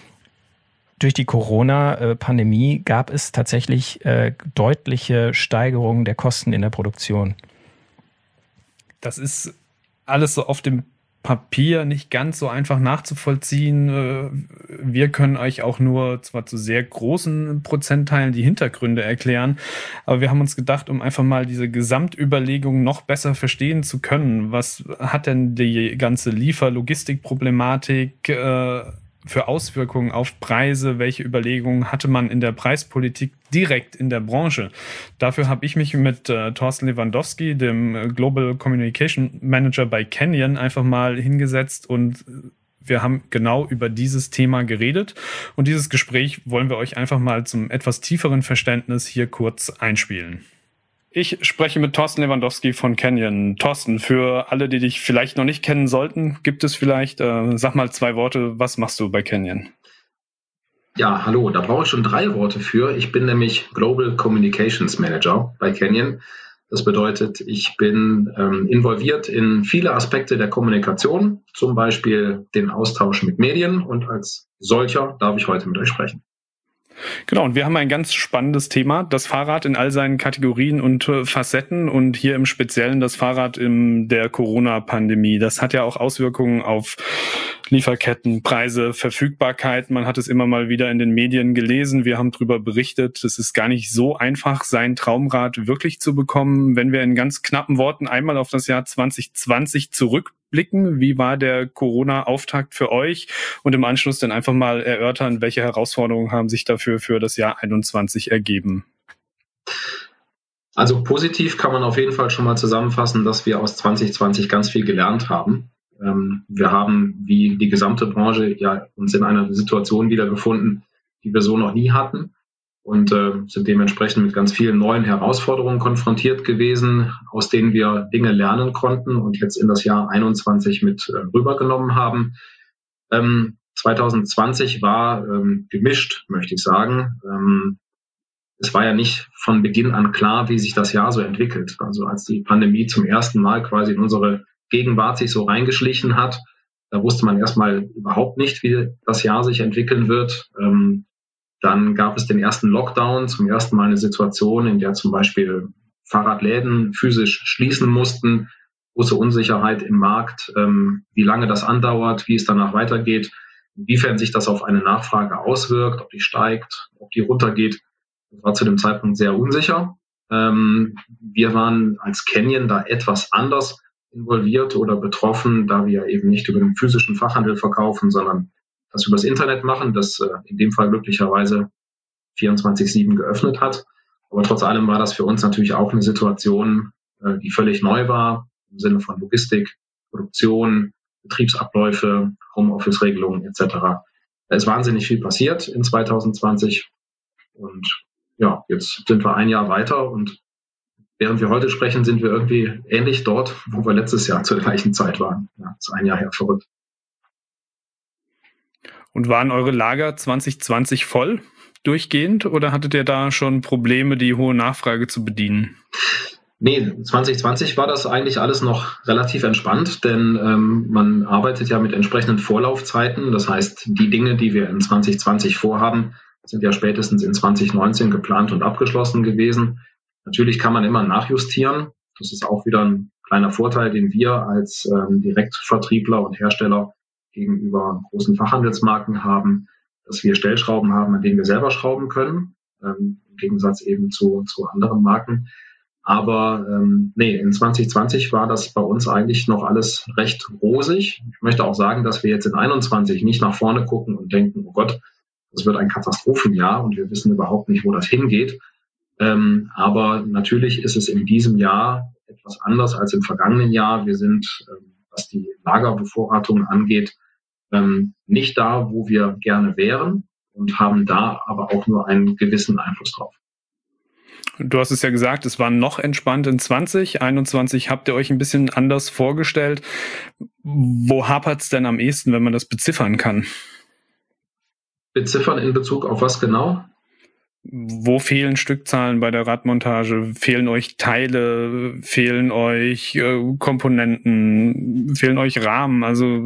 durch die Corona-Pandemie gab es tatsächlich äh, deutliche Steigerungen der Kosten in der Produktion. Das ist alles so auf dem Papier nicht ganz so einfach nachzuvollziehen. Wir können euch auch nur zwar zu sehr großen Prozentteilen die Hintergründe erklären, aber wir haben uns gedacht, um einfach mal diese Gesamtüberlegung noch besser verstehen zu können, was hat denn die ganze Liefer-Logistik-Problematik äh, für Auswirkungen auf Preise, welche Überlegungen hatte man in der Preispolitik direkt in der Branche. Dafür habe ich mich mit äh, Thorsten Lewandowski, dem Global Communication Manager bei Canyon, einfach mal hingesetzt und wir haben genau über dieses Thema geredet und dieses Gespräch wollen wir euch einfach mal zum etwas tieferen Verständnis hier kurz einspielen. Ich spreche mit Thorsten Lewandowski von Canyon. Thorsten, für alle, die dich vielleicht noch nicht kennen sollten, gibt es vielleicht, äh, sag mal zwei Worte, was machst du bei Canyon? Ja, hallo, da brauche ich schon drei Worte für. Ich bin nämlich Global Communications Manager bei Canyon. Das bedeutet, ich bin ähm, involviert in viele Aspekte der Kommunikation, zum Beispiel den Austausch mit Medien und als solcher darf ich heute mit euch sprechen. Genau, und wir haben ein ganz spannendes Thema, das Fahrrad in all seinen Kategorien und äh, Facetten und hier im Speziellen das Fahrrad in der Corona-Pandemie. Das hat ja auch Auswirkungen auf Lieferketten, Preise, Verfügbarkeit. Man hat es immer mal wieder in den Medien gelesen. Wir haben darüber berichtet. Es ist gar nicht so einfach, sein Traumrad wirklich zu bekommen. Wenn wir in ganz knappen Worten einmal auf das Jahr zwanzig zwanzig zurückblicken, wie war der Corona-Auftakt für euch? Und im Anschluss dann einfach mal erörtern, welche Herausforderungen haben sich dafür für das Jahr einundzwanzig ergeben? Also positiv kann man auf jeden Fall schon mal zusammenfassen, dass wir aus zwanzig zwanzig ganz viel gelernt haben. Wir haben, wie die gesamte Branche, ja uns in einer Situation wiedergefunden, die wir so noch nie hatten und äh, sind dementsprechend mit ganz vielen neuen Herausforderungen konfrontiert gewesen, aus denen wir Dinge lernen konnten und jetzt in das Jahr einundzwanzig mit äh, rübergenommen haben. Ähm, zwanzig zwanzig war ähm, gemischt, möchte ich sagen. Ähm, es war ja nicht von Beginn an klar, wie sich das Jahr so entwickelt. Also als die Pandemie zum ersten Mal quasi in unsere Gegenwart sich so reingeschlichen hat. Da wusste man erstmal überhaupt nicht, wie das Jahr sich entwickeln wird. Ähm, dann gab es den ersten Lockdown, zum ersten Mal eine Situation, in der zum Beispiel Fahrradläden physisch schließen mussten, große Unsicherheit im Markt, ähm, wie lange das andauert, wie es danach weitergeht, inwiefern sich das auf eine Nachfrage auswirkt, ob die steigt, ob die runtergeht. Das war zu dem Zeitpunkt sehr unsicher. Ähm, wir waren als Canyon da etwas anders involviert oder betroffen, da wir eben nicht über den physischen Fachhandel verkaufen, sondern das übers Internet machen, das äh, in dem Fall glücklicherweise vierundzwanzig sieben geöffnet hat. Aber trotz allem war das für uns natürlich auch eine Situation, äh, die völlig neu war, im Sinne von Logistik, Produktion, Betriebsabläufe, Homeoffice-Regelungen et cetera. Da ist wahnsinnig viel passiert in zwanzig zwanzig und ja, jetzt sind wir ein Jahr weiter und während wir heute sprechen, sind wir irgendwie ähnlich dort, wo wir letztes Jahr zur gleichen Zeit waren. Ja, das ist ein Jahr her, verrückt. Und waren eure Lager zwanzig zwanzig voll durchgehend oder hattet ihr da schon Probleme, die hohe Nachfrage zu bedienen? Nee, zwanzig zwanzig war das eigentlich alles noch relativ entspannt, denn ähm, man arbeitet ja mit entsprechenden Vorlaufzeiten. Das heißt, die Dinge, die wir in zwanzig zwanzig vorhaben, sind ja spätestens in zwanzig neunzehn geplant und abgeschlossen gewesen. Natürlich kann man immer nachjustieren. Das ist auch wieder ein kleiner Vorteil, den wir als ähm, Direktvertriebler und Hersteller gegenüber großen Fachhandelsmarken haben, dass wir Stellschrauben haben, an denen wir selber schrauben können, ähm, im Gegensatz eben zu, zu anderen Marken. Aber ähm, nee, in zwanzig zwanzig war das bei uns eigentlich noch alles recht rosig. Ich möchte auch sagen, dass wir jetzt in einundzwanzig nicht nach vorne gucken und denken, oh Gott, das wird ein Katastrophenjahr und wir wissen überhaupt nicht, wo das hingeht. Ähm, aber natürlich ist es in diesem Jahr etwas anders als im vergangenen Jahr. Wir sind, ähm, was die Lagerbevorratung angeht, ähm, nicht da, wo wir gerne wären und haben da aber auch nur einen gewissen Einfluss drauf. Du hast es ja gesagt, es war noch entspannt in zwanzig einundzwanzig. Habt ihr euch ein bisschen anders vorgestellt? Wo hapert es denn am ehesten, wenn man das beziffern kann? Beziffern in Bezug auf was genau? Wo fehlen Stückzahlen bei der Radmontage? Fehlen euch Teile? Fehlen euch äh, Komponenten? Fehlen euch Rahmen? Also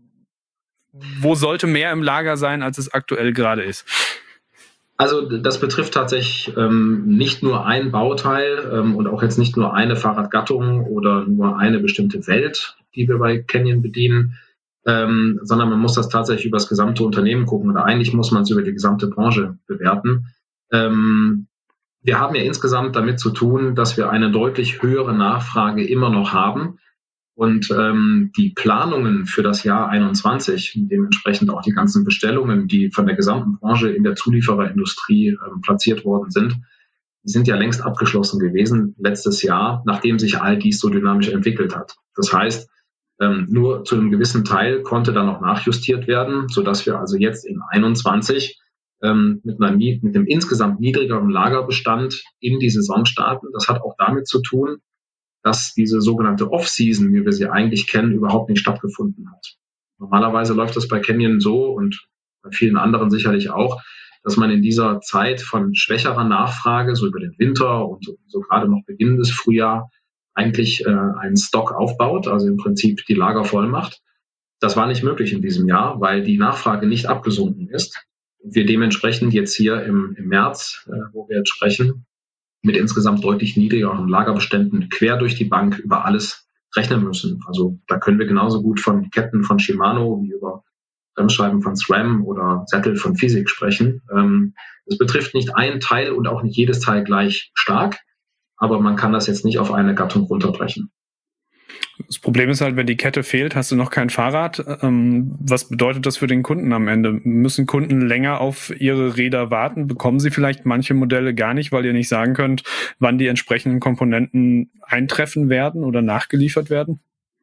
wo sollte mehr im Lager sein, als es aktuell gerade ist? Also das betrifft tatsächlich ähm, nicht nur ein Bauteil ähm, und auch jetzt nicht nur eine Fahrradgattung oder nur eine bestimmte Welt, die wir bei Canyon bedienen, ähm, sondern man muss das tatsächlich über das gesamte Unternehmen gucken oder eigentlich muss man es über die gesamte Branche bewerten. Ähm, wir haben ja insgesamt damit zu tun, dass wir eine deutlich höhere Nachfrage immer noch haben. Und ähm, die Planungen für das Jahr einundzwanzig, dementsprechend auch die ganzen Bestellungen, die von der gesamten Branche in der Zuliefererindustrie ähm, platziert worden sind, die sind ja längst abgeschlossen gewesen letztes Jahr, nachdem sich all dies so dynamisch entwickelt hat. Das heißt, ähm, nur zu einem gewissen Teil konnte dann noch nachjustiert werden, sodass wir also jetzt in einundzwanzig ähm, mit, einer, mit einem insgesamt niedrigeren Lagerbestand in die Saison starten. Das hat auch damit zu tun, dass diese sogenannte Off-Season, wie wir sie eigentlich kennen, überhaupt nicht stattgefunden hat. Normalerweise läuft das bei Canyon so und bei vielen anderen sicherlich auch, dass man in dieser Zeit von schwächerer Nachfrage, so über den Winter und so, so gerade noch beginnendes Frühjahr, eigentlich äh, einen Stock aufbaut, also im Prinzip die Lager voll macht. Das war nicht möglich in diesem Jahr, weil die Nachfrage nicht abgesunken ist. Und wir dementsprechend jetzt hier im, im März, äh, wo wir jetzt sprechen, mit insgesamt deutlich niedrigeren Lagerbeständen quer durch die Bank über alles rechnen müssen. Also da können wir genauso gut von Ketten von Shimano wie über Bremsscheiben von SRAM oder Sättel von Physik sprechen. Ähm, das betrifft nicht ein Teil und auch nicht jedes Teil gleich stark, aber man kann das jetzt nicht auf eine Gattung runterbrechen. Das Problem ist halt, wenn die Kette fehlt, hast du noch kein Fahrrad. Ähm, was bedeutet das für den Kunden am Ende? Müssen Kunden länger auf ihre Räder warten? Bekommen sie vielleicht manche Modelle gar nicht, weil ihr nicht sagen könnt, wann die entsprechenden Komponenten eintreffen werden oder nachgeliefert werden?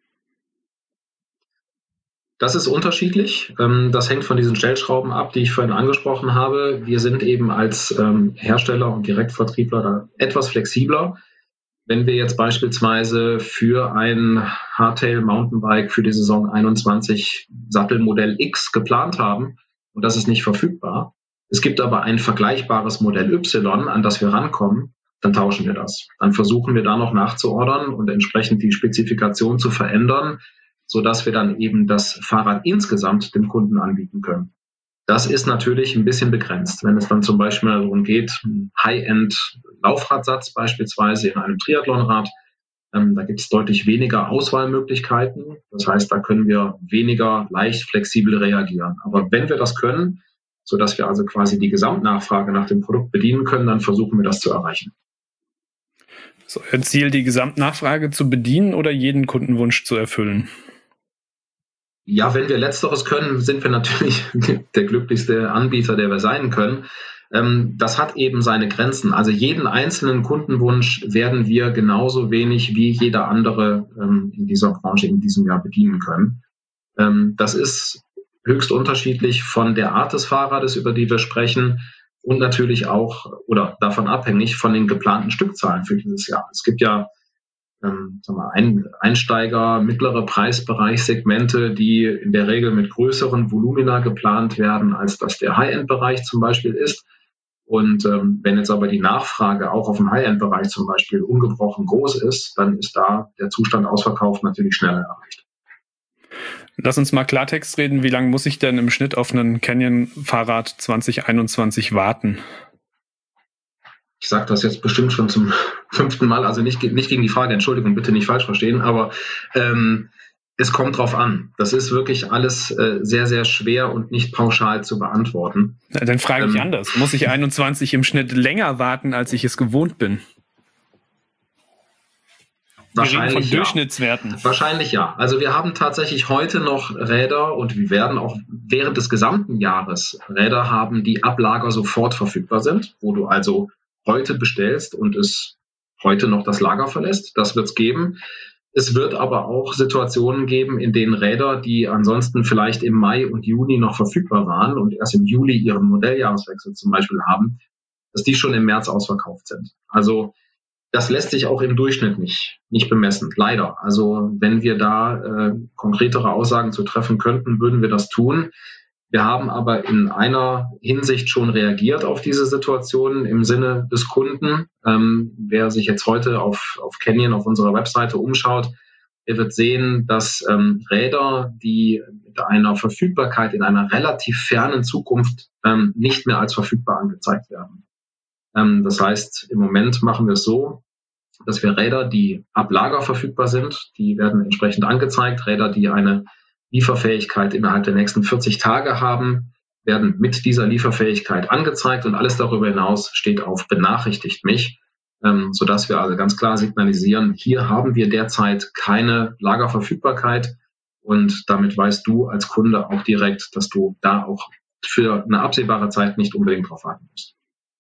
Das ist unterschiedlich. Das hängt von diesen Stellschrauben ab, die ich vorhin angesprochen habe. Wir sind eben als Hersteller und Direktvertriebler da etwas flexibler. Wenn wir jetzt beispielsweise für ein Hardtail Mountainbike für die Saison einundzwanzig Sattelmodell X geplant haben und das ist nicht verfügbar, es gibt aber ein vergleichbares Modell Y, an das wir rankommen, dann tauschen wir das. Dann versuchen wir da noch nachzuordern und entsprechend die Spezifikation zu verändern, sodass wir dann eben das Fahrrad insgesamt dem Kunden anbieten können. Das ist natürlich ein bisschen begrenzt. Wenn es dann zum Beispiel darum geht, High-End-Laufradsatz beispielsweise in einem Triathlonrad, ähm, da gibt es deutlich weniger Auswahlmöglichkeiten. Das heißt, da können wir weniger leicht flexibel reagieren. Aber wenn wir das können, sodass wir also quasi die Gesamtnachfrage nach dem Produkt bedienen können, dann versuchen wir das zu erreichen. Ist euer Ziel, die Gesamtnachfrage zu bedienen oder jeden Kundenwunsch zu erfüllen? Ja, wenn wir Letzteres können, sind wir natürlich der glücklichste Anbieter, der wir sein können. Das hat eben seine Grenzen. Also jeden einzelnen Kundenwunsch werden wir genauso wenig wie jeder andere in dieser Branche in diesem Jahr bedienen können. Das ist höchst unterschiedlich von der Art des Fahrrades, über die wir sprechen, und natürlich auch oder davon abhängig von den geplanten Stückzahlen für dieses Jahr. Es gibt ja ähm, sagen wir, ein, Einsteiger, mittlere Preisbereichssegmente, die in der Regel mit größeren Volumina geplant werden, als das der High-End-Bereich zum Beispiel ist. Und ähm, wenn jetzt aber die Nachfrage auch auf dem High-End-Bereich zum Beispiel ungebrochen groß ist, dann ist da der Zustand ausverkauft natürlich schneller erreicht. Lass uns mal Klartext reden. Wie lange muss ich denn im Schnitt auf einen Canyon-Fahrrad zwanzig einundzwanzig warten? Ich sage das jetzt bestimmt schon zum fünften Mal, also nicht, nicht gegen die Frage, Entschuldigung, bitte nicht falsch verstehen, aber ähm, es kommt drauf an. Das ist wirklich alles äh, sehr, sehr schwer und nicht pauschal zu beantworten. Na, dann frage ich ähm, anders. Muss ich einundzwanzig im Schnitt länger warten, als ich es gewohnt bin? Wahrscheinlich von Durchschnittswerten. Ja. Wahrscheinlich ja. Also wir haben tatsächlich heute noch Räder und wir werden auch während des gesamten Jahres Räder haben, die ab Lager sofort verfügbar sind, wo du also heute bestellst und es heute noch das Lager verlässt. Das wird es geben. Es wird aber auch Situationen geben, in denen Räder, die ansonsten vielleicht im Mai und Juni noch verfügbar waren und erst im Juli ihren Modelljahreswechsel zum Beispiel haben, dass die schon im März ausverkauft sind. Also das lässt sich auch im Durchschnitt nicht, nicht bemessen, leider. Also wenn wir da äh, konkretere Aussagen zu treffen könnten, würden wir das tun. Wir haben aber in einer Hinsicht schon reagiert auf diese Situation im Sinne des Kunden. Ähm, wer sich jetzt heute auf, auf Canyon, auf unserer Webseite umschaut, der wird sehen, dass ähm, Räder, die mit einer Verfügbarkeit in einer relativ fernen Zukunft ähm, nicht mehr als verfügbar angezeigt werden. Das heißt, im Moment machen wir es so, dass wir Räder, die ab Lager verfügbar sind, die werden entsprechend angezeigt. Räder, die eine Lieferfähigkeit innerhalb der nächsten vierzig Tage haben, werden mit dieser Lieferfähigkeit angezeigt und alles darüber hinaus steht auf benachrichtigt mich, sodass wir also ganz klar signalisieren, hier haben wir derzeit keine Lagerverfügbarkeit und damit weißt du als Kunde auch direkt, dass du da auch für eine absehbare Zeit nicht unbedingt drauf warten musst.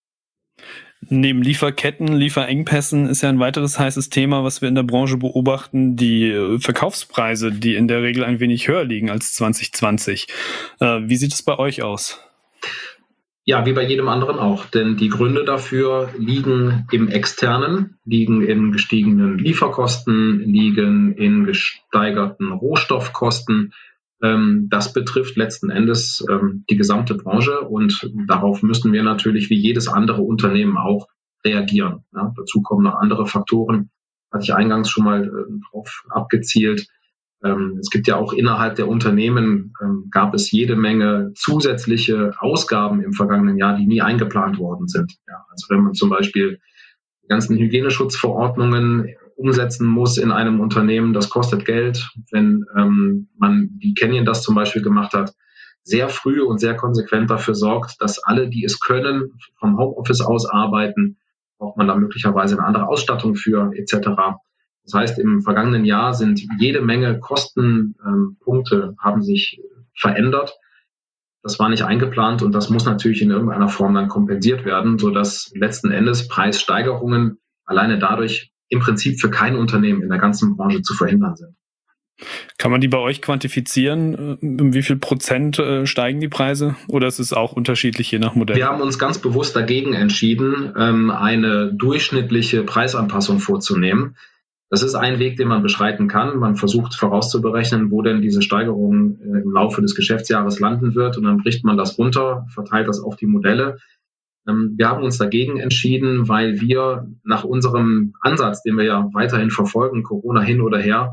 Neben Lieferketten, Lieferengpässen ist ja ein weiteres heißes Thema, was wir in der Branche beobachten, die Verkaufspreise, die in der Regel ein wenig höher liegen als zwanzig zwanzig. Äh, wie sieht es bei euch aus? Ja, wie bei jedem anderen auch, denn die Gründe dafür liegen im Externen, liegen in gestiegenen Lieferkosten, liegen in gesteigerten Rohstoffkosten. Das betrifft letzten Endes ähm, die gesamte Branche und darauf müssen wir natürlich wie jedes andere Unternehmen auch reagieren. Ja, dazu kommen noch andere Faktoren, hatte ich eingangs schon mal äh, drauf abgezielt. Ähm, es gibt ja auch innerhalb der Unternehmen, ähm, gab es jede Menge zusätzliche Ausgaben im vergangenen Jahr, die nie eingeplant worden sind. Ja, also wenn man zum Beispiel die ganzen Hygieneschutzverordnungen umsetzen muss in einem Unternehmen, das kostet Geld. Wenn ähm, man, wie Canyon das zum Beispiel gemacht hat, sehr früh und sehr konsequent dafür sorgt, dass alle, die es können, vom Homeoffice aus arbeiten, braucht man da möglicherweise eine andere Ausstattung für et cetera. Das heißt, im vergangenen Jahr sind jede Menge Kostenpunkte ähm, haben sich verändert. Das war nicht eingeplant und das muss natürlich in irgendeiner Form dann kompensiert werden, sodass letzten Endes Preissteigerungen alleine dadurch im Prinzip für kein Unternehmen in der ganzen Branche zu verhindern sind. Kann man die bei euch quantifizieren? Um wie viel Prozent steigen die Preise? Oder ist es auch unterschiedlich je nach Modell? Wir haben uns ganz bewusst dagegen entschieden, eine durchschnittliche Preisanpassung vorzunehmen. Das ist ein Weg, den man beschreiten kann. Man versucht vorauszuberechnen, wo denn diese Steigerung im Laufe des Geschäftsjahres landen wird. Und dann bricht man das runter, verteilt das auf die Modelle. Wir haben uns dagegen entschieden, weil wir nach unserem Ansatz, den wir ja weiterhin verfolgen, Corona hin oder her,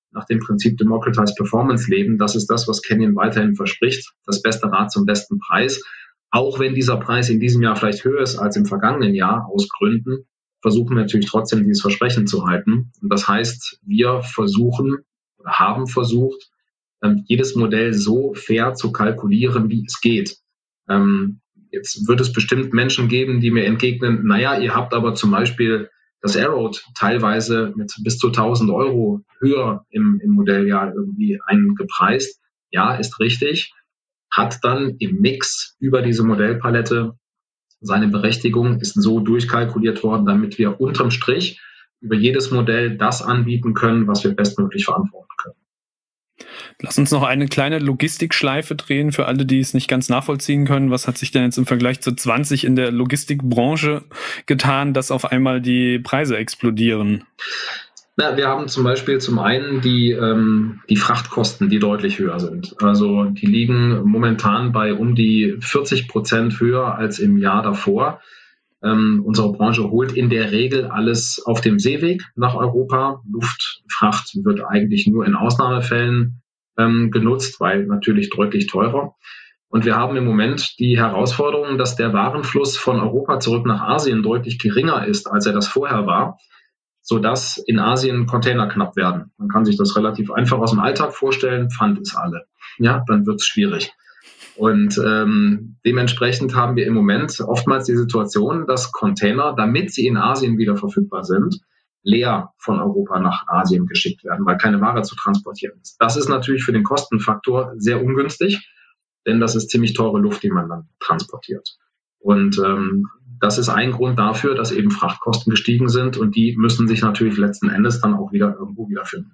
nach dem Prinzip Democratized Performance leben. Das ist das, was Canyon weiterhin verspricht. Das beste Rad zum besten Preis. Auch wenn dieser Preis in diesem Jahr vielleicht höher ist als im vergangenen Jahr aus Gründen, versuchen wir natürlich trotzdem dieses Versprechen zu halten. Und das heißt, wir versuchen oder haben versucht, jedes Modell so fair zu kalkulieren, wie es geht. Jetzt wird es bestimmt Menschen geben, die mir entgegnen, naja, ihr habt aber zum Beispiel das Aeroad teilweise mit bis zu tausend Euro höher im, im Modelljahr irgendwie eingepreist. Ja, ist richtig. Hat dann im Mix über diese Modellpalette seine Berechtigung, ist so durchkalkuliert worden, damit wir unterm Strich über jedes Modell das anbieten können, was wir bestmöglich verantworten können. Lass uns noch eine kleine Logistikschleife drehen für alle, die es nicht ganz nachvollziehen können. Was hat sich denn jetzt im Vergleich zu zwanzig in der Logistikbranche getan, dass auf einmal die Preise explodieren? Na, wir haben zum Beispiel zum einen die, ähm, die Frachtkosten, die deutlich höher sind. Also die liegen momentan bei um die vierzig Prozent höher als im Jahr davor. Ähm, unsere Branche holt in der Regel alles auf dem Seeweg nach Europa. Luftfracht wird eigentlich nur in Ausnahmefällen ähm, genutzt, weil natürlich deutlich teurer. Und wir haben im Moment die Herausforderung, dass der Warenfluss von Europa zurück nach Asien deutlich geringer ist, als er das vorher war, sodass in Asien Container knapp werden. Man kann sich das relativ einfach aus dem Alltag vorstellen, Pfand ist alle. Ja, dann wird es schwierig. Und ähm, dementsprechend haben wir im Moment oftmals die Situation, dass Container, damit sie in Asien wieder verfügbar sind, leer von Europa nach Asien geschickt werden, weil keine Ware zu transportieren ist. Das ist natürlich für den Kostenfaktor sehr ungünstig, denn das ist ziemlich teure Luft, die man dann transportiert. Und ähm, das ist ein Grund dafür, dass eben Frachtkosten gestiegen sind und die müssen sich natürlich letzten Endes dann auch wieder irgendwo wiederfinden.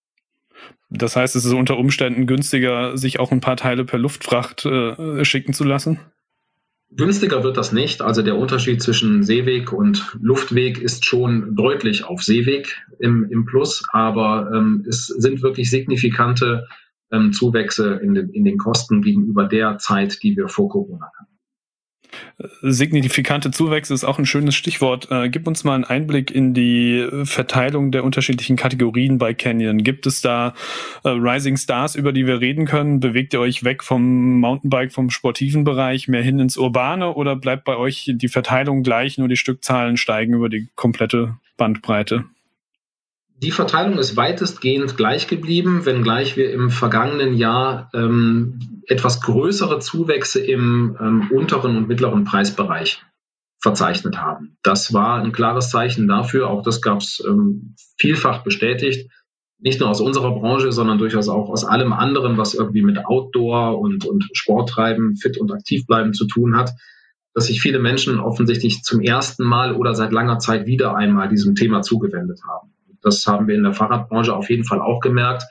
Das heißt, es ist unter Umständen günstiger, sich auch ein paar Teile per Luftfracht äh, schicken zu lassen? Günstiger wird das nicht. Also der Unterschied zwischen Seeweg und Luftweg ist schon deutlich auf Seeweg im, im Plus, aber ähm, es sind wirklich signifikante ähm, Zuwächse in den, in den Kosten gegenüber der Zeit, die wir vor Corona hatten. Signifikante Zuwächse ist auch ein schönes Stichwort. Äh, gib uns mal einen Einblick in die Verteilung der unterschiedlichen Kategorien bei Canyon. Gibt es da äh, Rising Stars, über die wir reden können? Bewegt ihr euch weg vom Mountainbike, vom sportiven Bereich mehr hin ins Urbane oder bleibt bei euch die Verteilung gleich, nur die Stückzahlen steigen über die komplette Bandbreite? Die Verteilung ist weitestgehend gleich geblieben, wenngleich wir im vergangenen Jahr ähm, etwas größere Zuwächse im ähm, unteren und mittleren Preisbereich verzeichnet haben. Das war ein klares Zeichen dafür, auch das gab es ähm, vielfach bestätigt, nicht nur aus unserer Branche, sondern durchaus auch aus allem anderen, was irgendwie mit Outdoor und, und Sporttreiben, fit und aktiv bleiben zu tun hat, dass sich viele Menschen offensichtlich zum ersten Mal oder seit langer Zeit wieder einmal diesem Thema zugewendet haben. Das haben wir in der Fahrradbranche auf jeden Fall auch gemerkt,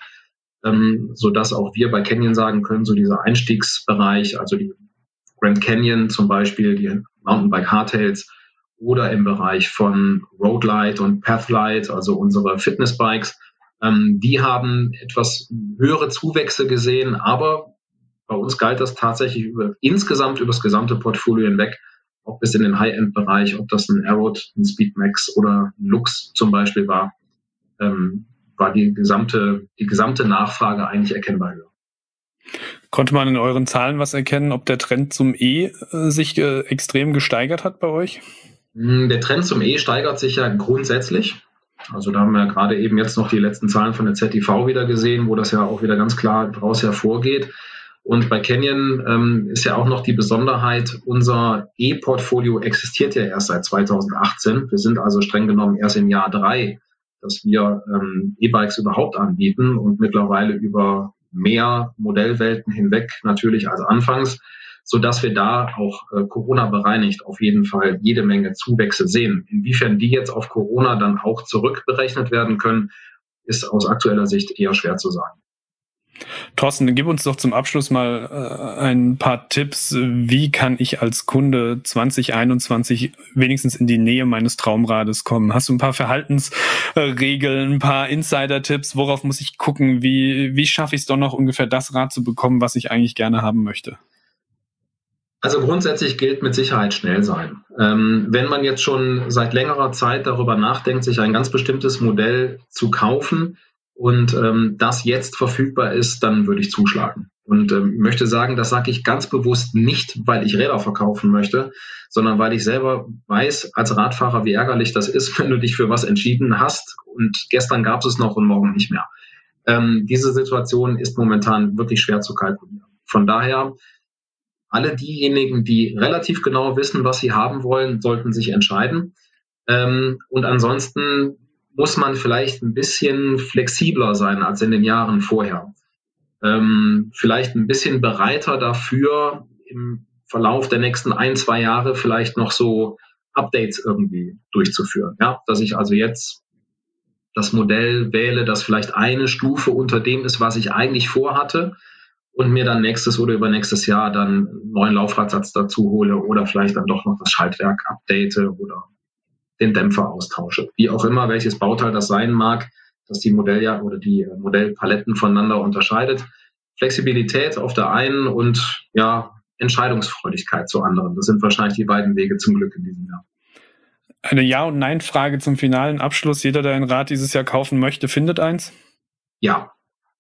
ähm, sodass auch wir bei Canyon sagen können, so dieser Einstiegsbereich, also die Grand Canyon zum Beispiel, die Mountainbike Hardtails oder im Bereich von Roadlight und Pathlight, also unsere Fitnessbikes, ähm, die haben etwas höhere Zuwächse gesehen, aber bei uns galt das tatsächlich über, insgesamt über das gesamte Portfolio hinweg, auch bis in den High-End-Bereich, ob das ein Aeroad, ein Speedmax oder ein Lux zum Beispiel war. Ähm, war die gesamte, die gesamte Nachfrage eigentlich erkennbar höher. Konnte man in euren Zahlen was erkennen, ob der Trend zum E äh, sich äh, extrem gesteigert hat bei euch? Der Trend zum E steigert sich ja grundsätzlich. Also da haben wir gerade eben jetzt noch die letzten Zahlen von der Z D V wieder gesehen, wo das ja auch wieder ganz klar daraus hervorgeht. Und bei Canyon ähm, ist ja auch noch die Besonderheit, unser E-Portfolio existiert ja erst seit zweitausendachtzehn. Wir sind also streng genommen erst im Jahr drei, dass wir ähm, E-Bikes überhaupt anbieten und mittlerweile über mehr Modellwelten hinweg natürlich als anfangs, sodass wir da auch äh, Corona bereinigt auf jeden Fall jede Menge Zuwächse sehen. Inwiefern die jetzt auf Corona dann auch zurückberechnet werden können, ist aus aktueller Sicht eher schwer zu sagen. Thorsten, gib uns doch zum Abschluss mal äh, ein paar Tipps. Wie kann ich als Kunde zwanzig einundzwanzig wenigstens in die Nähe meines Traumrades kommen? Hast du ein paar Verhaltensregeln, ein paar Insider-Tipps? Worauf muss ich gucken? Wie, wie schaffe ich es doch noch ungefähr das Rad zu bekommen, was ich eigentlich gerne haben möchte? Also grundsätzlich gilt mit Sicherheit schnell sein. Ähm, wenn man jetzt schon seit längerer Zeit darüber nachdenkt, sich ein ganz bestimmtes Modell zu kaufen, und ähm, das jetzt verfügbar ist, dann würde ich zuschlagen. Und ähm, möchte sagen, das sage ich ganz bewusst nicht, weil ich Räder verkaufen möchte, sondern weil ich selber weiß als Radfahrer, wie ärgerlich das ist, wenn du dich für was entschieden hast und gestern gab es noch und morgen nicht mehr. Ähm, diese Situation ist momentan wirklich schwer zu kalkulieren. Von daher, alle diejenigen, die relativ genau wissen, was sie haben wollen, sollten sich entscheiden. Ähm, und ansonsten muss man vielleicht ein bisschen flexibler sein als in den Jahren vorher. Ähm, vielleicht ein bisschen bereiter dafür, im Verlauf der nächsten ein, zwei Jahre vielleicht noch so Updates irgendwie durchzuführen. Ja, dass ich also jetzt das Modell wähle, das vielleicht eine Stufe unter dem ist, was ich eigentlich vorhatte und mir dann nächstes oder übernächstes Jahr dann einen neuen Laufradsatz dazu hole oder vielleicht dann doch noch das Schaltwerk update oder den Dämpfer austausche. Wie auch immer, welches Bauteil das sein mag, dass die Modelljahr oder die Modellpaletten voneinander unterscheidet. Flexibilität auf der einen und ja, Entscheidungsfreudigkeit zur anderen. Das sind wahrscheinlich die beiden Wege zum Glück in diesem Jahr. Eine Ja- und Nein-Frage zum finalen Abschluss. Jeder, der ein Rad dieses Jahr kaufen möchte, findet eins? Ja.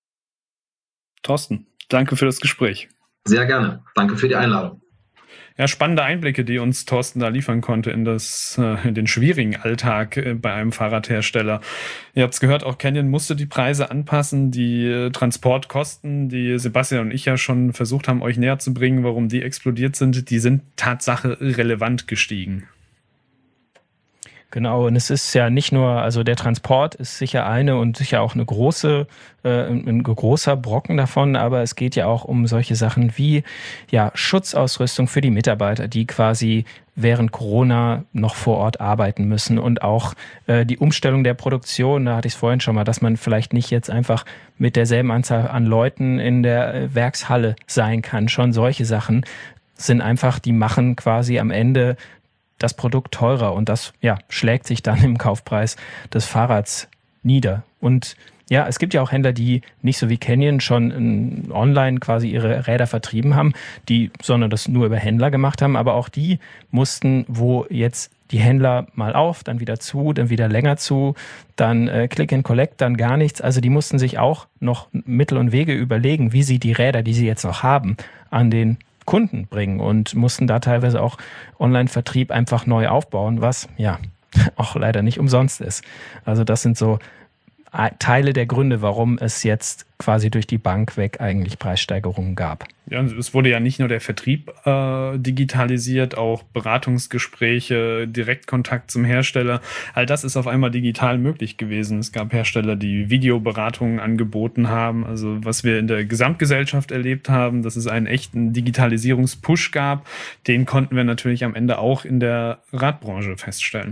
Thorsten, danke für das Gespräch. Sehr gerne. Danke für die Einladung. Ja, spannende Einblicke, die uns Thorsten da liefern konnte in das, in den schwierigen Alltag bei einem Fahrradhersteller. Ihr habt es gehört, auch Canyon musste die Preise anpassen, die Transportkosten, die Sebastian und ich ja schon versucht haben, euch näher zu bringen, warum die explodiert sind, die sind Tatsache relevant gestiegen. Genau, und es ist ja nicht nur, also der Transport ist sicher eine und sicher auch eine große, äh, ein, ein großer Brocken davon, aber es geht ja auch um solche Sachen wie ja Schutzausrüstung für die Mitarbeiter, die quasi während Corona noch vor Ort arbeiten müssen und auch äh, die Umstellung der Produktion, da hatte ich es vorhin schon mal, dass man vielleicht nicht jetzt einfach mit derselben Anzahl an Leuten in der äh, Werkshalle sein kann. Schon solche Sachen sind einfach, die machen quasi am Ende das Produkt teurer und das ja schlägt sich dann im Kaufpreis des Fahrrads nieder. Und ja, es gibt ja auch Händler, die nicht so wie Canyon schon online quasi ihre Räder vertrieben haben, die, sondern das nur über Händler gemacht haben, aber auch die mussten, wo jetzt die Händler mal auf, dann wieder zu, dann wieder länger zu, dann äh, Click and Collect, dann gar nichts. Also die mussten sich auch noch Mittel und Wege überlegen, wie sie die Räder, die sie jetzt noch haben, an den Kunden bringen und mussten da teilweise auch Online-Vertrieb einfach neu aufbauen, was ja auch leider nicht umsonst ist. Also das sind so Teile der Gründe, warum es jetzt quasi durch die Bank weg eigentlich Preissteigerungen gab. Ja, es wurde ja nicht nur der Vertrieb äh, digitalisiert, auch Beratungsgespräche, Direktkontakt zum Hersteller. All das ist auf einmal digital möglich gewesen. Es gab Hersteller, die Videoberatungen angeboten haben. Also was wir in der Gesamtgesellschaft erlebt haben, dass es einen echten Digitalisierungspush gab, den konnten wir natürlich am Ende auch in der Radbranche feststellen.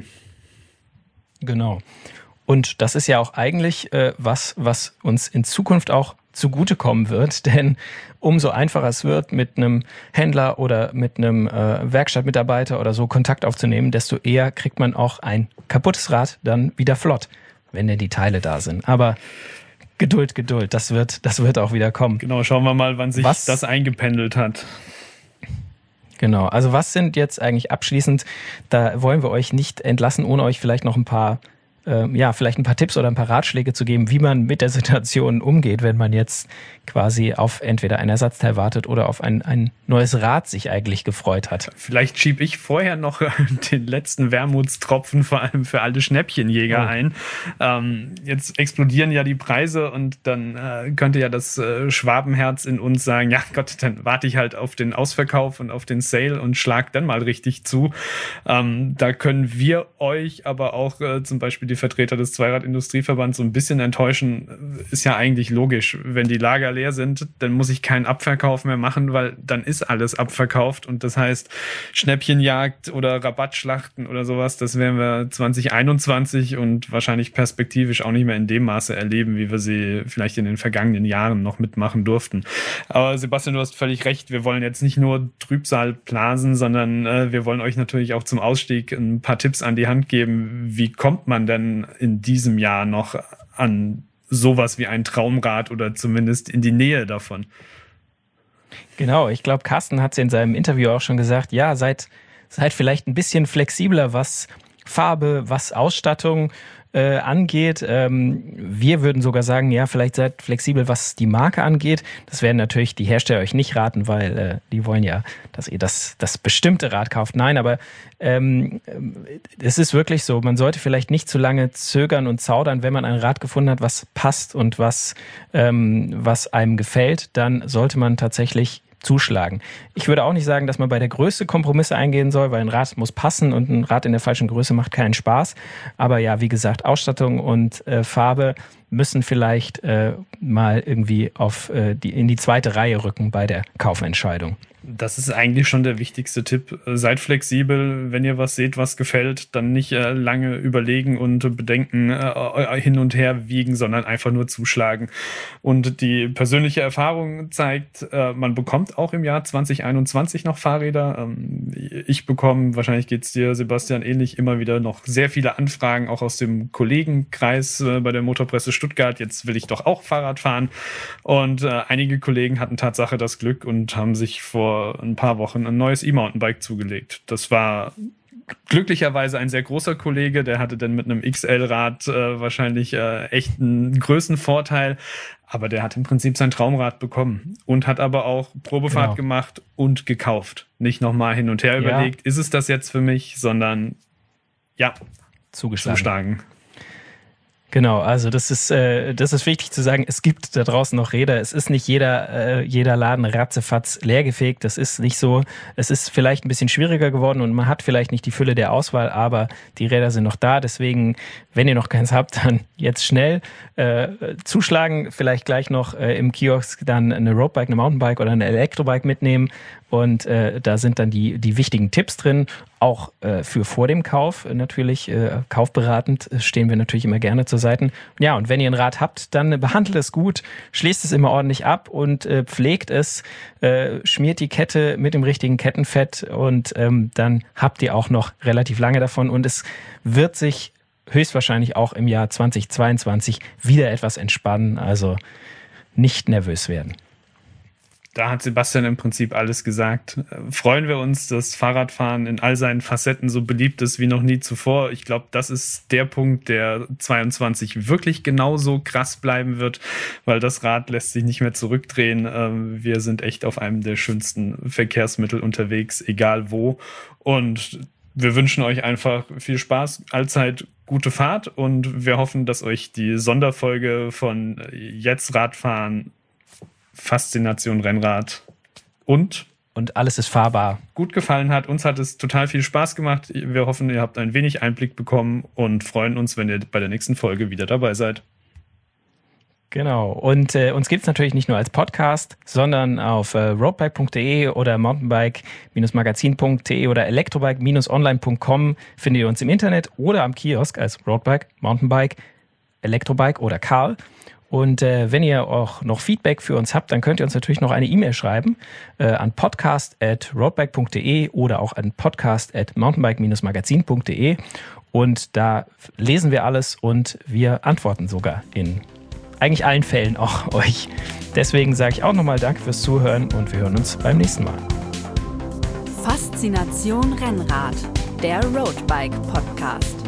Genau. Und das ist ja auch eigentlich äh, was, was uns in Zukunft auch zugutekommen wird, denn umso einfacher es wird, mit einem Händler oder mit einem äh, Werkstattmitarbeiter oder so Kontakt aufzunehmen, desto eher kriegt man auch ein kaputtes Rad dann wieder flott, wenn denn die Teile da sind. Aber Geduld, Geduld, das wird, das wird auch wieder kommen. Genau, schauen wir mal, wann sich was, das eingependelt hat. Genau, also was sind jetzt eigentlich abschließend, da wollen wir euch nicht entlassen, ohne euch vielleicht noch ein paar ja, vielleicht ein paar Tipps oder ein paar Ratschläge zu geben, wie man mit der Situation umgeht, wenn man jetzt quasi auf entweder ein Ersatzteil wartet oder auf ein, ein neues Rad sich eigentlich gefreut hat. Vielleicht schiebe ich vorher noch den letzten Wermutstropfen vor allem für alle Schnäppchenjäger oh. ein. Ähm, jetzt explodieren ja die Preise und dann äh, könnte ja das äh, Schwabenherz in uns sagen, ja Gott, dann warte ich halt auf den Ausverkauf und auf den Sale und schlag dann mal richtig zu. Ähm, da können wir euch aber auch äh, zum Beispiel die Vertreter des Zweirad-Industrieverbands so ein bisschen enttäuschen, ist ja eigentlich logisch. Wenn die Lager leer sind, dann muss ich keinen Abverkauf mehr machen, weil dann ist alles abverkauft und das heißt Schnäppchenjagd oder Rabattschlachten oder sowas, das werden wir zwanzig einundzwanzig und wahrscheinlich perspektivisch auch nicht mehr in dem Maße erleben, wie wir sie vielleicht in den vergangenen Jahren noch mitmachen durften. Aber Sebastian, du hast völlig recht, wir wollen jetzt nicht nur Trübsal blasen, sondern äh, wir wollen euch natürlich auch zum Ausstieg ein paar Tipps an die Hand geben. Wie kommt man denn in diesem Jahr noch an sowas wie ein Traumrad oder zumindest in die Nähe davon? Genau, ich glaube, Carsten hat es in seinem Interview auch schon gesagt, ja, seid, seid vielleicht ein bisschen flexibler, was Farbe, was Ausstattung äh, angeht. Ähm, wir würden sogar sagen, ja, vielleicht seid flexibel, was die Marke angeht. Das werden natürlich die Hersteller euch nicht raten, weil äh, die wollen ja, dass ihr das, das bestimmte Rad kauft. Nein, aber ähm, es ist wirklich so, man sollte vielleicht nicht zu lange zögern und zaudern, wenn man ein Rad gefunden hat, was passt und was, ähm, was einem gefällt, dann sollte man tatsächlich zuschlagen. Ich würde auch nicht sagen, dass man bei der Größe Kompromisse eingehen soll, weil ein Rad muss passen und ein Rad in der falschen Größe macht keinen Spaß. Aber ja, wie gesagt, Ausstattung und äh, Farbe müssen vielleicht äh, mal irgendwie auf äh, die, in die zweite Reihe rücken bei der Kaufentscheidung. Das ist eigentlich schon der wichtigste Tipp. Seid flexibel, wenn ihr was seht, was gefällt, dann nicht äh, lange überlegen und Bedenken äh, hin und her wiegen, sondern einfach nur zuschlagen. Und die persönliche Erfahrung zeigt, äh, man bekommt auch im Jahr zwanzig einundzwanzig noch Fahrräder. Ähm, ich bekomme, wahrscheinlich geht es dir, Sebastian, ähnlich, immer wieder noch sehr viele Anfragen, auch aus dem Kollegenkreis äh, bei der Motorpresse Stuttgart. Jetzt will ich doch auch Fahrrad fahren. Und äh, einige Kollegen hatten Tatsache das Glück und haben sich vor ein paar Wochen ein neues E-Mountainbike zugelegt. Das war glücklicherweise ein sehr großer Kollege, der hatte dann mit einem X L-Rad äh, wahrscheinlich äh, echt einen Größenvorteil, aber der hat im Prinzip sein Traumrad bekommen und hat aber auch Probefahrt genau. gemacht und gekauft. Nicht nochmal hin und her ja. überlegt, ist es das jetzt für mich, sondern ja, zugeschlagen. zuschlagen. Genau, also das ist, äh, das ist wichtig zu sagen, es gibt da draußen noch Räder. Es ist nicht jeder, äh, jeder Laden ratzefatz leergefegt. Das ist nicht so. Es ist vielleicht ein bisschen schwieriger geworden und man hat vielleicht nicht die Fülle der Auswahl, aber die Räder sind noch da. Deswegen, wenn ihr noch keins habt, dann jetzt schnell äh, zuschlagen. Vielleicht gleich noch äh, im Kiosk dann eine Roadbike, eine Mountainbike oder eine Elektrobike mitnehmen. Und äh, da sind dann die, die wichtigen Tipps drin, auch äh, für vor dem Kauf natürlich, äh, kaufberatend stehen wir natürlich immer gerne zur Seite. Ja, und wenn ihr ein Rad habt, dann behandelt es gut, schließt es immer ordentlich ab und äh, pflegt es, äh, schmiert die Kette mit dem richtigen Kettenfett und ähm, dann habt ihr auch noch relativ lange davon und es wird sich höchstwahrscheinlich auch im Jahr zwanzig zweiundzwanzig wieder etwas entspannen, also nicht nervös werden. Da hat Sebastian im Prinzip alles gesagt. Freuen wir uns, dass Fahrradfahren in all seinen Facetten so beliebt ist wie noch nie zuvor. Ich glaube, das ist der Punkt, der zweiundzwanzig wirklich genauso krass bleiben wird, weil das Rad lässt sich nicht mehr zurückdrehen. Wir sind echt auf einem der schönsten Verkehrsmittel unterwegs, egal wo. Und wir wünschen euch einfach viel Spaß, allzeit gute Fahrt und wir hoffen, dass euch die Sonderfolge von Jetzt Radfahren, Faszination Rennrad und und alles ist fahrbar gut gefallen hat. Uns hat es total viel Spaß gemacht. Wir hoffen, ihr habt ein wenig Einblick bekommen und freuen uns, wenn ihr bei der nächsten Folge wieder dabei seid. Genau. Und äh, uns gibt es natürlich nicht nur als Podcast, sondern auf äh, roadbike punkt de oder mountainbike magazin punkt de oder elektrobike online punkt com findet ihr uns im Internet oder am Kiosk als Roadbike, Mountainbike, Elektrobike oder Karl. Und äh, wenn ihr auch noch Feedback für uns habt, dann könnt ihr uns natürlich noch eine E-Mail schreiben äh, an podcast at roadbike punkt de oder auch an podcast at mountainbike magazin punkt de und da lesen wir alles und wir antworten sogar in eigentlich allen Fällen auch euch. Deswegen sage ich auch nochmal Danke fürs Zuhören und wir hören uns beim nächsten Mal. Faszination Rennrad, der Roadbike Podcast.